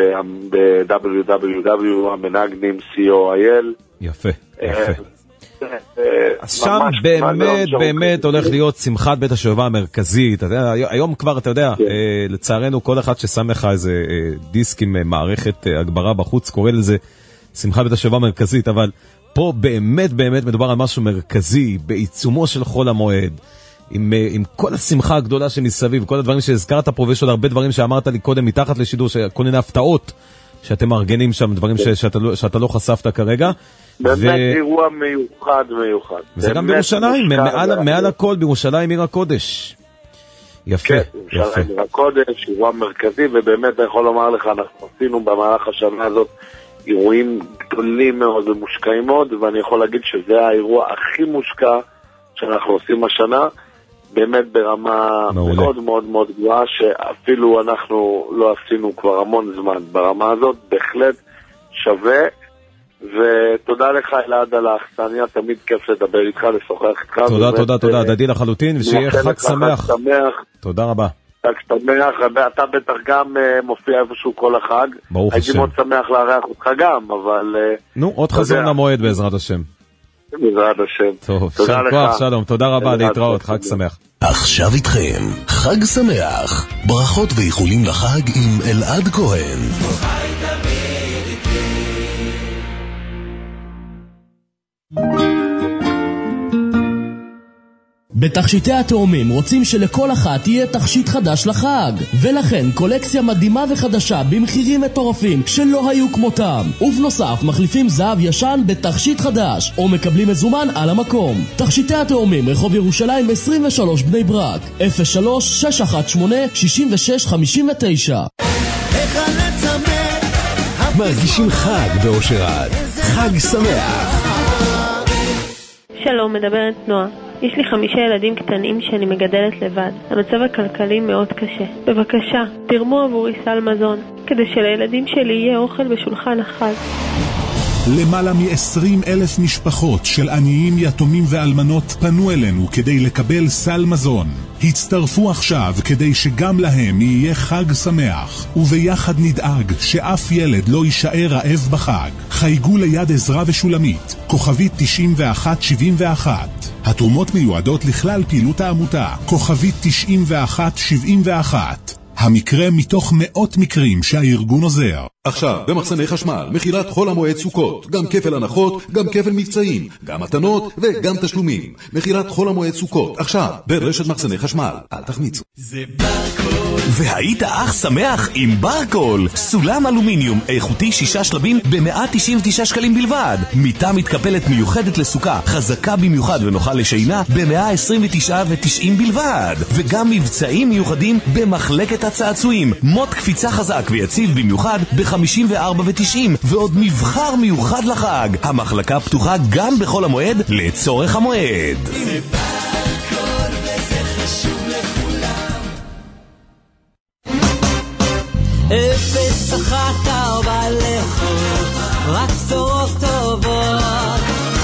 ב-www.המנגנים.co.il. יפה, יפה. אז שם באמת הולך להיות שמחת בית השואבה המרכזית. היום כבר, אתה יודע, לצערנו כל אחד ששם לך איזה דיסק עם מערכת הגברה בחוץ, קורא לזה שמחת בית השואבה המרכזית, אבל פה באמת מדובר על משהו מרכזי, בעיצומו של חול המועד, עם כל השמחה הגדולה שמסביב, כל הדברים שהזכרת פה, ויש עוד הרבה דברים שאמרת לי קודם מתחת לשידור, כל מיני הפתעות שאתם מארגנים שם, דברים שאתה לא חשפת כרגע. באמת אירוע מיוחד. וזה גם בירושלים, מעל הכל בירושלים עיר הקודש. יפה. ירושלים עיר הקודש, אירוע מרכזי, ובאמת אני יכול לומר לך, אנחנו עשינו במהלך השנה הזאת אירועים גדולים מאוד ומושקעים מאוד, ואני יכול להגיד שזה האירוע הכי מושקע שאנחנו עושים השנה, באמת ברמה מאוד מאוד מאוד גבוהה, שאפילו אנחנו לא עשינו כבר המון זמן ברמה הזאת, בהחלט שווה. ותודה לך אלעד על האכסניה, תמיד כיף לדבר איתך, לשוחח איתך. תודה, דדי לחלוטין, ושיהיה חג שמח. תודה רבה. חג שמח, אתה בטח גם מופיע איפשהו כל החג. ברוך השם. הייתי מאוד שמח לארח אותך גם, אבל... נו, עוד חזון למועד בעזרת השם. בעזרת השם. טוב, שם כוח, שלום, תודה רבה, להתראות, חג שמח. עכשיו איתכם, חג שמח, ברכות ואיחולים לחג עם אלעד כהן. בתכשיטי התאומים רוצים שלכל אחת תהיה תכשיט חדש לחג, ולכן קולקציה מדהימה וחדשה במחירים מטורפים שלא היו כמותם, ובנוסף מחליפים זהב ישן בתכשיט חדש או מקבלים מזומן על המקום. תכשיטי התאומים, רחוב ירושלים 23 בני ברק, 03-618-6659. מרגישים חג באושרת, חג שמח. שלום, מדברת נועה. יש לי 5 ילדים קטנים שאני מגדלת לבד. המצב הכלכלי מאוד קשה. בבקשה, תרמו עבורי סל מזון, כדי שלילדים שלי יהיה אוכל בשולחן החג. למעלה מ-20,000 משפחות של עניים, יתומים ואלמנות פנו אלינו כדי לקבל סל מזון. הצטרפו עכשיו כדי שגם להם יהיה חג שמח, וביחד נדאג שאף ילד לא יישאר רעב בחג. חייגו ליד עזרה ושולמית, כוכבית 9171. התרומות מיועדות לכלל פעילות העמותה, כוכבית 9171. המקרה מתוך מאות מקרים שהארגון עוזר. עכשיו, במחסני חשמל, מכירת חול המועד סוכות, גם כפל הנחות, גם כפל מבצעים, גם מתנות וגם תשלומים. מכירת חול המועד סוכות, עכשיו, ברשת מחסני חשמל. אל תחמיצו. זה ברקול. והיית אך שמח עם ברקול. סולם אלומיניום איכותי 6 שלבים ב-199 שקלים בלבד. מיטה מתקפלת מיוחדת לסוכה, חזקה במיוחד ונוחה לשינה ב-129.90 בלבד. וגם מבצעים מיוחדים במחלקת הצעצועים. מוט קפיצה חזק ויציב במיוחד ב-54.90 ועוד מבחר מיוחד לחג. המחלקה פתוחה גם בכל המועד לצורך המועד. זה ברקול וזה חשוב לכולם. 014 לחוד, רק בשורות טובות.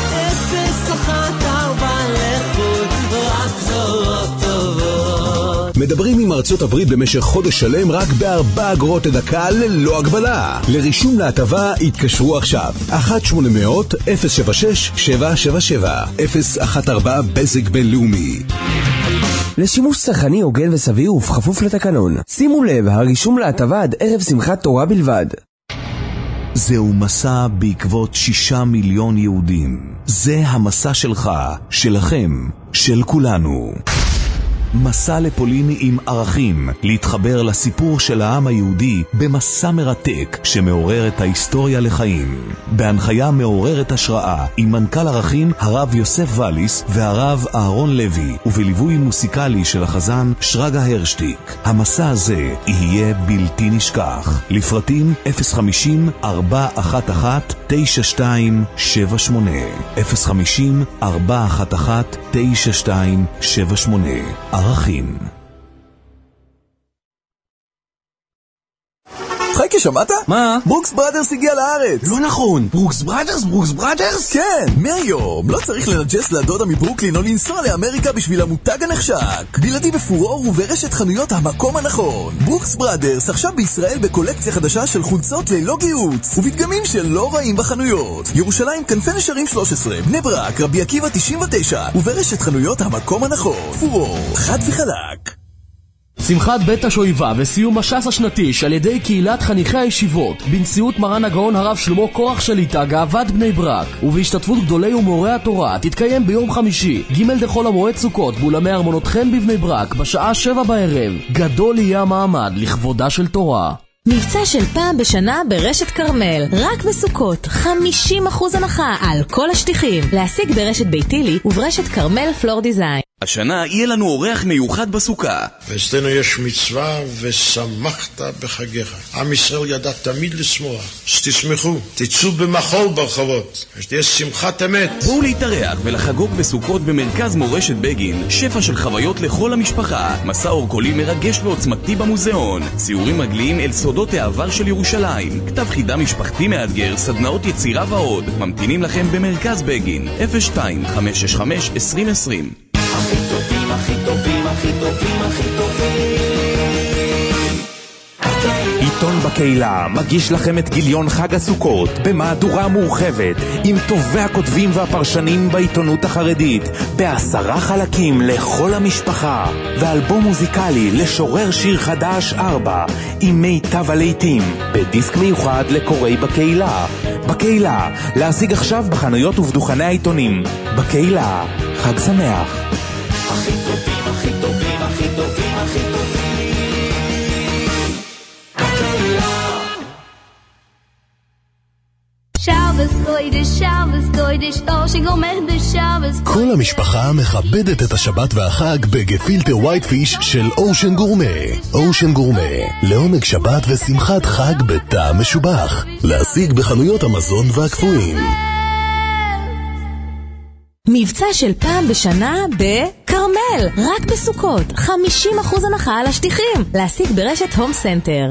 014 לחוד, רק בשורות טובות. מדברים עם ארצות הברית במשך חודש שלם רק ב4 אגורות לדקה ללא הגבלה. לרישום להטבה התקשרו עכשיו 1-800-076-777 014 בזק בינלאומי. לשימוש צרכני הוגן וסביר ובכפוף לתקנון. שימו לב, הרישום להטבה עד ערב שמחת תורה בלבד. זהו מסע בעקבות 6 מיליון יהודים. זה המסע שלך, שלכם, של כולנו. מסע לפולין עם ערכים, להתחבר לסיפור של העם היהודי במסע מרתק שמעורר את ההיסטוריה לחיים. בהנחיה מעוררת השראה עם מנכ"ל ערכים הרב יוסף וליס והרב אהרון לוי, ובליווי מוסיקלי של החזן שרגא הרשטיק. המסע הזה יהיה בלתי נשכח. לפרטים 050-411-9278 050-411-9278. ערכים. חייקי, שמעת? מה? ברוקס בראדרס הגיע לארץ. לא נכון, ברוקס בראדרס? ברוקס בראדרס? כן, מהיום לא צריך לנג'ס לדודה מברוקלין או לנסוע לאמריקה בשביל המותג הנחשק. בלעדי בפורור וברשת חנויות המקום הנכון. ברוקס בראדרס עכשיו בישראל בקולקציה חדשה של חולצות ללא גיוץ ובדגמים שלא רעים בחנויות. ירושלים כנפי נשרים 13, בני ברק, רבי עקיבא 99 וברשת חנויות המקום הנכון. פורור, חד וחלק. שמחת בית השואבה וסיום הש"ס השנתי על ידי קהילת חניכי הישיבות בנשיאות מרן הגאון הרב שלמה קורח שליט"א גאוות בני ברק ובהשתתפות גדולי ומורי התורה תתקיים ביום חמישי ג' דחול המועד סוכות באולמי ארמונות חן בבני ברק בשעה 7 בערב. גדול יהיה המעמד לכבודה של תורה. מבצע של פעם בשנה ברשת קרמל, רק בסוכות, 50% הנחה על כל השטיחים. להשיג ברשת ביתילי וברשת קרמל פלור דיזיין. השנה יהיה לנו אורח מיוחד בסוכה. ואצלנו יש מצווה ושמחת בחגיך. עם ישראל ידע תמיד לשמוח. שתשמחו, תצאו במחול ברחובות, שתהיה שמחת אמת. בואו להתארח ולחגוג בסוכות במרכז מורשת בגין. שפע של חוויות לכל המשפחה, מסע אורקולי מרגש ועוצמתי במוזיאון, ציורים מגליים אל סודות העבר של ירושלים, כתב חידה משפחתי מאתגר, סדנאות יצירה ועוד. ממתינים לכם במרכז בגין 02-565-2020. הכי טובים, הכי טובים, הכי טובים, הכי טובים. עיתון בקהילה מגיש לכם את גיליון חג הסוכות במהדורה מורחבת עם טובי הכותבים והפרשנים בעיתונות החרדית ב10 חלקים לכל המשפחה ואלבום מוזיקלי לשורר שיר חדש 4 עם מיטב הלהיטים בדיסק מיוחד לקוראי בקהילה. בקהילה, להשיג עכשיו בחנויות ובדוכני העיתונים. בקהילה, חג שמח. הכי טובים, הכי טובים, הכי טובים, הכי טובים. כל המשפחה מכבדת את השבת והחג בגפילטר ווייט פיש של אושן גורמה. אושן גורמה, לעונג שבת ושמחת חג בטעם משובח. להשיג בחנויות המזון והקפואים. מבצע של פעם בשנה בקרמל, רק בסוכות, 50% הנחה על השטיחים. להשיג ברשת הום סנטר.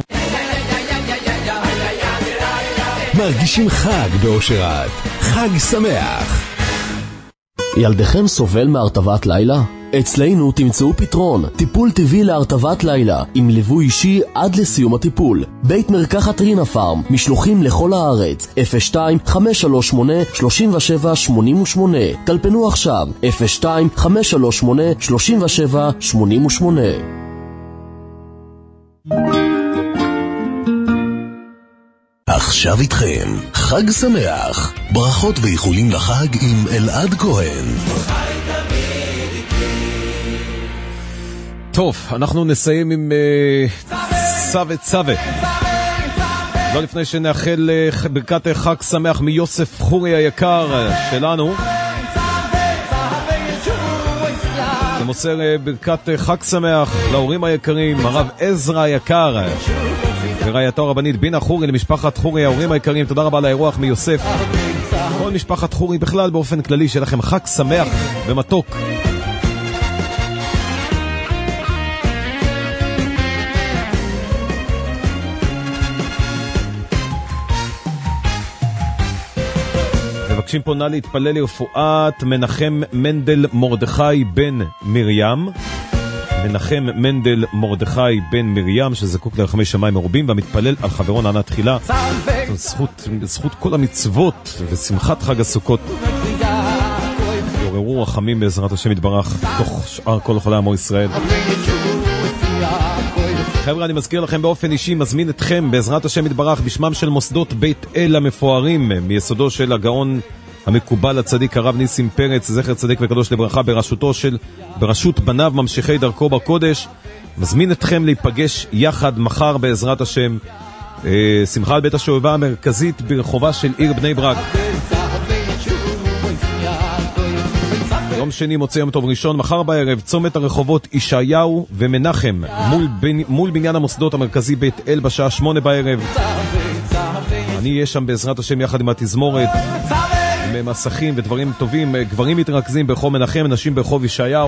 מרגישים חג באושרת. חג שמח. ילדכם סובל מהרטבת לילה? אצלנו תמצאו פתרון, טיפול טבעי להרטבת לילה, עם ליווי אישי עד לסיום הטיפול. בית מרקחת רינה פארם, משלוחים לכל הארץ, 02-538-3788. טלפנו עכשיו, 02-538-3788. עכשיו איתכם, חג שמח. ברכות ואיחולים לחג עם אלעד כהן. טוב, אנחנו נסיים עם צווה צווה. לא לפני שנאחל ברכת חג שמח מיוסף חורי היקר שלנו. ומוסר ברכת חג שמח להורים היקרים, הרב עזרא היקר ורעייתו הרבנית בינה חורי, למשפחת חורי, ההורים היקרים, תודה רבה על האירוח מיוסף. כל משפחת חורי בכלל באופן כללי, שיהיה לכם חג שמח ומתוק. מבקשים פה נא להתפלל לרפואת מנחם מנדל מרדכי בן מרים. מנחם מנדל מרדכי בן מרים, שזקוק לרחמי שמיים מרובים, והמתפלל על חברו נענה תחילה. זכות כל המצוות ושמחת חג הסוכות יוררו רחמים בעזרת השם יתברך תוך שאר כל חולי עמו ישראל. חבר'ה, אני מזכיר לכם באופן אישי, מזמין אתכם בעזרת השם יתברך בשמם של מוסדות בית אל המפוארים, מיסודו של הגאון המקובל הצדיק הרב ניסים פרץ, זכר צדיק וקדוש לברכה, בראשות בניו ממשיכי דרכו בקודש. מזמין אתכם להיפגש יחד מחר בעזרת השם, שמחה על בית השואבה המרכזית ברחובה של עיר בני ברק. יום שני מוצא יום טוב ראשון, מחר בערב צומת הרחובות ישעיהו ומנחם מול בניין המוסדות המרכזי בית אל בשעה 8 בערב. אני אהיה שם בעזרת השם יחד עם התזמורת, עם מסכים ודברים טובים, גברים מתרכזים ברחוב מנחם, נשים ברחוב ישעיהו,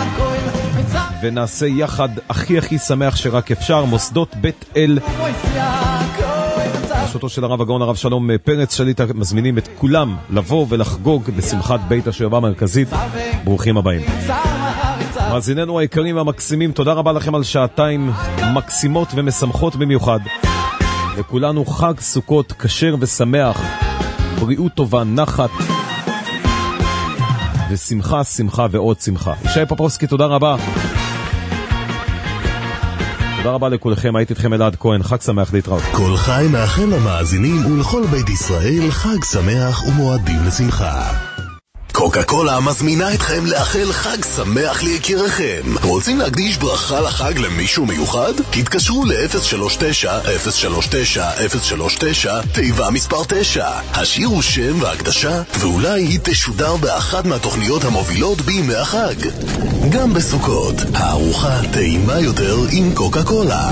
ונעשה יחד הכי שמח שרק אפשר. מוסדות בית אל בראשותו של הרב הגאון הרב שלום פרץ שליטה, מזמינים את כולם לבוא ולחגוג בשמחת בית השואבה המרכזית. ברוכים הבאים מאזיננו היקרים והמקסימים, תודה רבה לכם על שעתיים מקסימות ומשמחות במיוחד. וכולנו חג סוכות כשר ושמח, בריאות טובה, נחת ושמחה, שמחה ועוד שמחה. ישי פפרוסקי, תודה רבה. תודה רבה לכולכם, הייתי אתכם אלעד כהן, חג שמח, להתראות. כל חי מאחל למאזינים ולכל בית ישראל חג שמח ומועדים לשמחה. קוקה קולה מזמינה אתכם לאחל חג שמח ליקיריכם. רוצים להקדיש ברכה לחג למישהו מיוחד? תתקשרו ל-039-039-039 תיבה מספר 9. השאירו שם והקדשה ואולי היא תשודר באחת מהתוכניות המובילות בימי החג. גם בסוכות, הארוחה טעימה יותר עם קוקה קולה.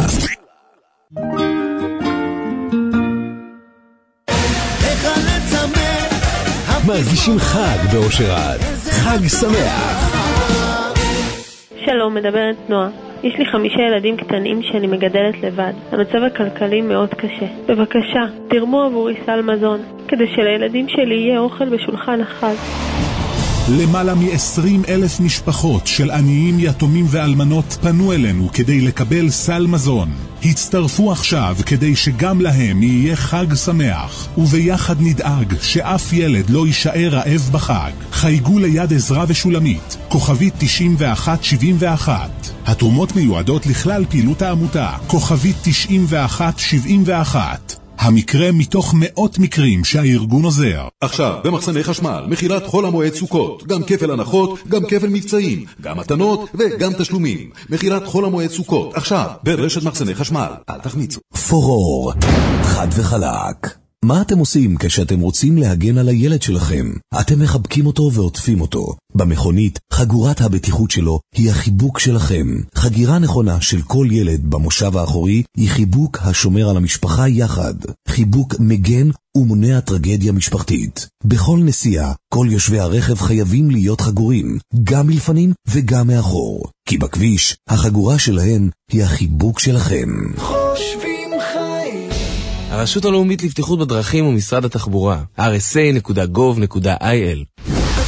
מרגישים חג באושרד. חג שמח. שלום, מדברת נועה. יש לי 5 ילדים קטנים שאני מגדלת לבד. המצב הכלכלי מאוד קשה. בבקשה, תרמו עבורי סל מזון, כדי שלילדים שלי יהיה אוכל בשולחן החג. למעלה מ-20,000 משפחות של עניים, יתומים ואלמנות פנו אלינו כדי לקבל סל מזון. הצטרפו עכשיו כדי שגם להם יהיה חג שמח, וביחד נדאג שאף ילד לא יישאר רעב בחג. חייגו ליד עזרה ושולמית, כוכבית 9171. התרומות מיועדות לכלל פעילות העמותה, כוכבית 9171. המקרה מתוך מאות מקרים שהארגון עוזר. עכשיו, במחסני חשמל, מכירת חול המועד סוכות. גם כפל הנחות, גם כפל מבצעים, גם מתנות וגם תשלומים. מכירת חול המועד סוכות. עכשיו, ברשת מחסני חשמל. אל תחמיצו. פורור, חד וחלק. מה אתם עושים כשאתם רוצים להגן על הילד שלכם? אתם מחבקים אותו ועוטפים אותו. במכונית, חגורת הבטיחות שלו היא החיבוק שלכם. חגירה נכונה של כל ילד במושב האחורי היא חיבוק השומר על המשפחה יחד. חיבוק מגן ומונע טרגדיה משפחתית. בכל נסיעה, כל יושבי הרכב חייבים להיות חגורים, גם מלפנים וגם מאחור. כי בכביש, החגורה שלהם היא החיבוק שלכם. חושבים חיים. הרשות הלאומית לבטיחות בדרכים ומשרד התחבורה, rsa.gov.il.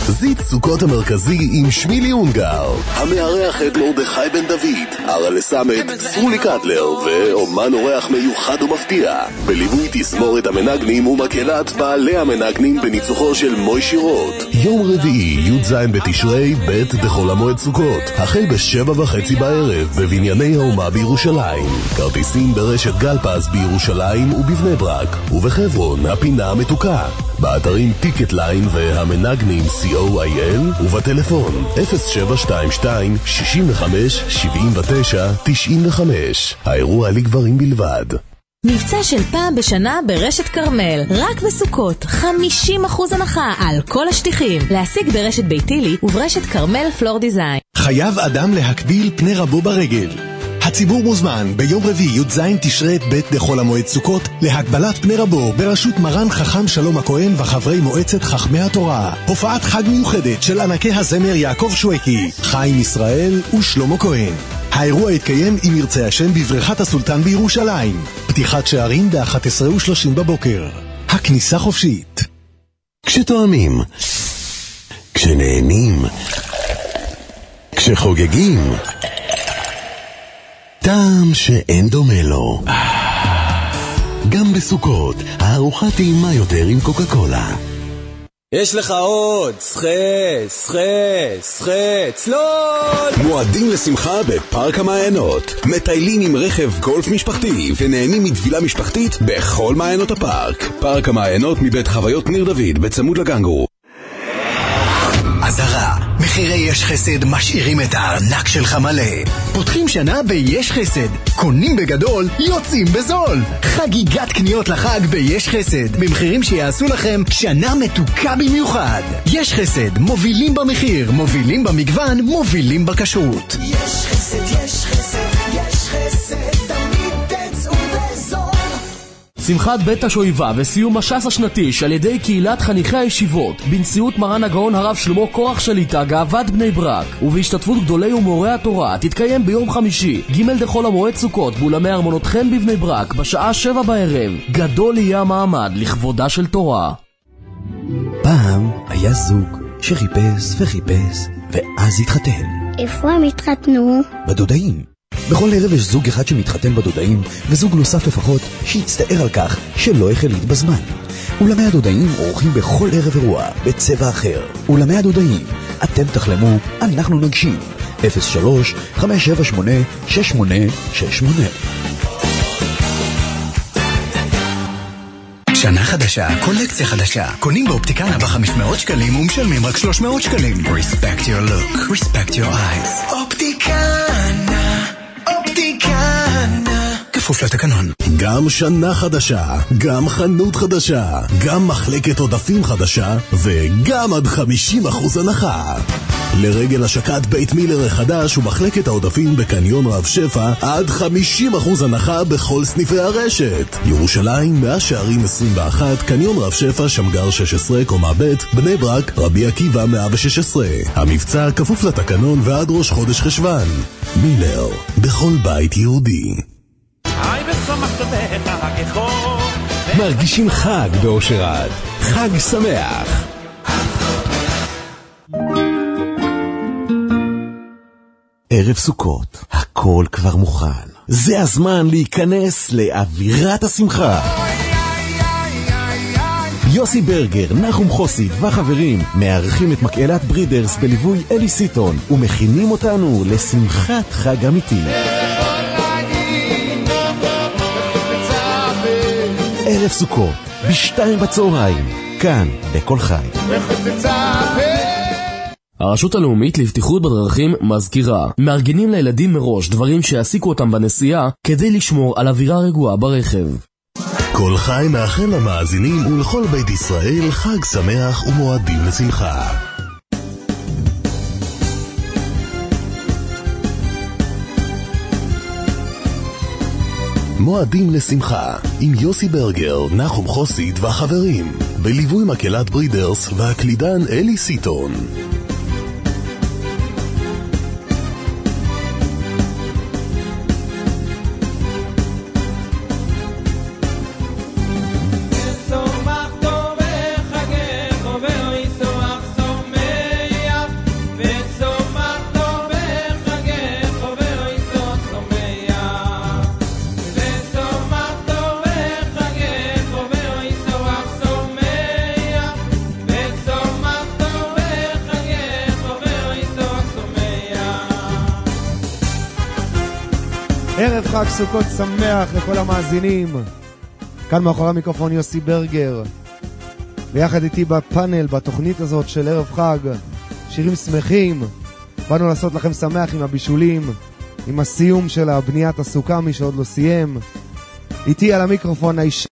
זית סוכות המרכזי עם שמילי אונגר, המארח את מרדכי בן דוד, ארלה סמט, סרולי קדלר ואומן אורח מיוחד ומפתיע, בליווי תזמורת המנגנים ומקהלת בעלי המנגנים בניצוחו של מוישי רוט. יום רביעי, י"ז בתשרי, ב' דחול המועד סוכות, החל ב7:30 בערב בבנייני האומה בירושלים. כרטיסים ברשת גלפז בירושלים ובבני ברק, ובחברון הפינה המתוקה, באתרים טיקט ליין והמנגנים co.il, ובטלפון 0722 65 79 95. האירוע לגברים בלבד. מבצע של פעם בשנה ברשת קרמל, רק בסוכות, 50% הנחה על כל השטיחים. להשיג ברשת ביתילי וברשת קרמל פלור דיזיין. חייב אדם להקביל פני רבו ברגל. הציבור מוזמן ביום רביעי י"ז תשרי ב' דחול המועד סוכות להקבלת פני רבו בראשות מרן חכם שלום הכהן וחברי מועצת חכמי התורה. הופעת חג מיוחדת של ענקי הזמר יעקב שויקי, חיים ישראל ושלמה כהן. האירוע יתקיים אם ירצה השם בבריכת הסולטן בירושלים. פתיחת שערים ב-11:30 בבוקר. הכניסה חופשית. כשתואמים, כשנהנים, כשחוגגים, טעם שאין דומה לו. גם בסוכות, הארוחה טעימה יותר עם קוקה קולה. יש לך עוד, צלול! מועדים לשמחה בפארק המעיינות. מטיילים עם רכב גולף משפחתי ונהנים מתבילה משפחתית בכל מעיינות הפארק. פארק המעיינות מבית חוויות ניר דוד בצמוד לגנגו. עזרה, מחירי יש חסד משאירים את הארנק שלך מלא. פותחים שנה ביש חסד, קונים בגדול, יוצאים בזול. חגיגת קניות לחג ביש חסד, במחירים שיעשו לכם שנה מתוקה במיוחד. יש חסד, מובילים במחיר, מובילים במגוון, מובילים בכשרות. יש חסד, יש חסד, יש חסד, תמיד תצאו בזול. שמחת בית השואבה וסיום הש"ס השנתי שעל ידי קהילת חניכי הישיבות בנשיאות מרן הגאון הרב שלמה קורח שליטה גאוות בני ברק ובהשתתפות גדולי ומורי התורה תתקיים ביום חמישי ג' דחול המועד סוכות באולמי ארמונות חן בבני ברק בשעה 7 בערב. גדול יהיה המעמד לכבודה של תורה. פעם היה זוג שחיפש וחיפש ואז התחתן. איפה הם התחתנו? בדודאים. בכל ערב יש זוג אחד שמתחתן בדודאים וזוג נוסף לפחות שיצטער על כך שלא החליט בזמן. אולמי הדודאים עורכים בכל ערב אירוע בצבע אחר. אולמי הדודאים, אתם תחלמו, אנחנו נגשים. 03-578-6868. שנה חדשה, קולקציה חדשה. קונים באופטיקנה ב-500 שקלים ומשלמים רק 300 שקלים. Respect your look, respect your eyes. אופטיקנה, אופטיקנה. כפוף לתקנון. גם שנה חדשה, גם חנות חדשה, גם מחלקת עודפים חדשה, וגם עד 50% הנחה. לרגל השקת בית מילר החדש ומחלקת העודפים בקניון רב שפע, עד 50% הנחה בכל סניפי הרשת. ירושלים, מאה שערים 21, קניון רב שפע, שמגר 16, קומה ב', בני ברק, רבי עקיבא 116. המבצע כפוף לתקנון ועד ראש חודש חשבן. מילר, בכל בית יהודי. מרגישים חג באושרד. חג שמח. ערב סוכות, הכל כבר מוכן. זה הזמן להיכנס לאווירת השמחה. יוסי ברגר, נחום חוסית והחברים מארחים את מקהלת ברידרס בליווי אלי סיטון ומכינים אותנו לשמחת חג אמיתי. ערב סוכות, ב14:00, כאן בכל חי. הרשות הלאומית לבטיחות בדרכים מזכירה, מארגנים לילדים מראש דברים שיעסיקו אותם בנסיעה כדי לשמור על אווירה רגועה ברכב. כל חי מאחל למאזינים ולכל בית ישראל חג שמח ומועדים לשמחה. מועדים לשמחה עם יוסי ברגר, נחום חוסית והחברים, בליווי מקהלת ברידרס והקלידן אלי סיטון. ערב חג סוכות שמח לכל המאזינים. כאן מאחורי המיקרופון יוסי ברגר, ויחד איתי בפאנל בתוכנית הזאת של ערב חג שירים שמחים. באנו לעשות לכם שמח עם הבישולים, עם הסיום של בניית הסוכה, מי שעוד לא סיים. איתי על המיקרופון האיש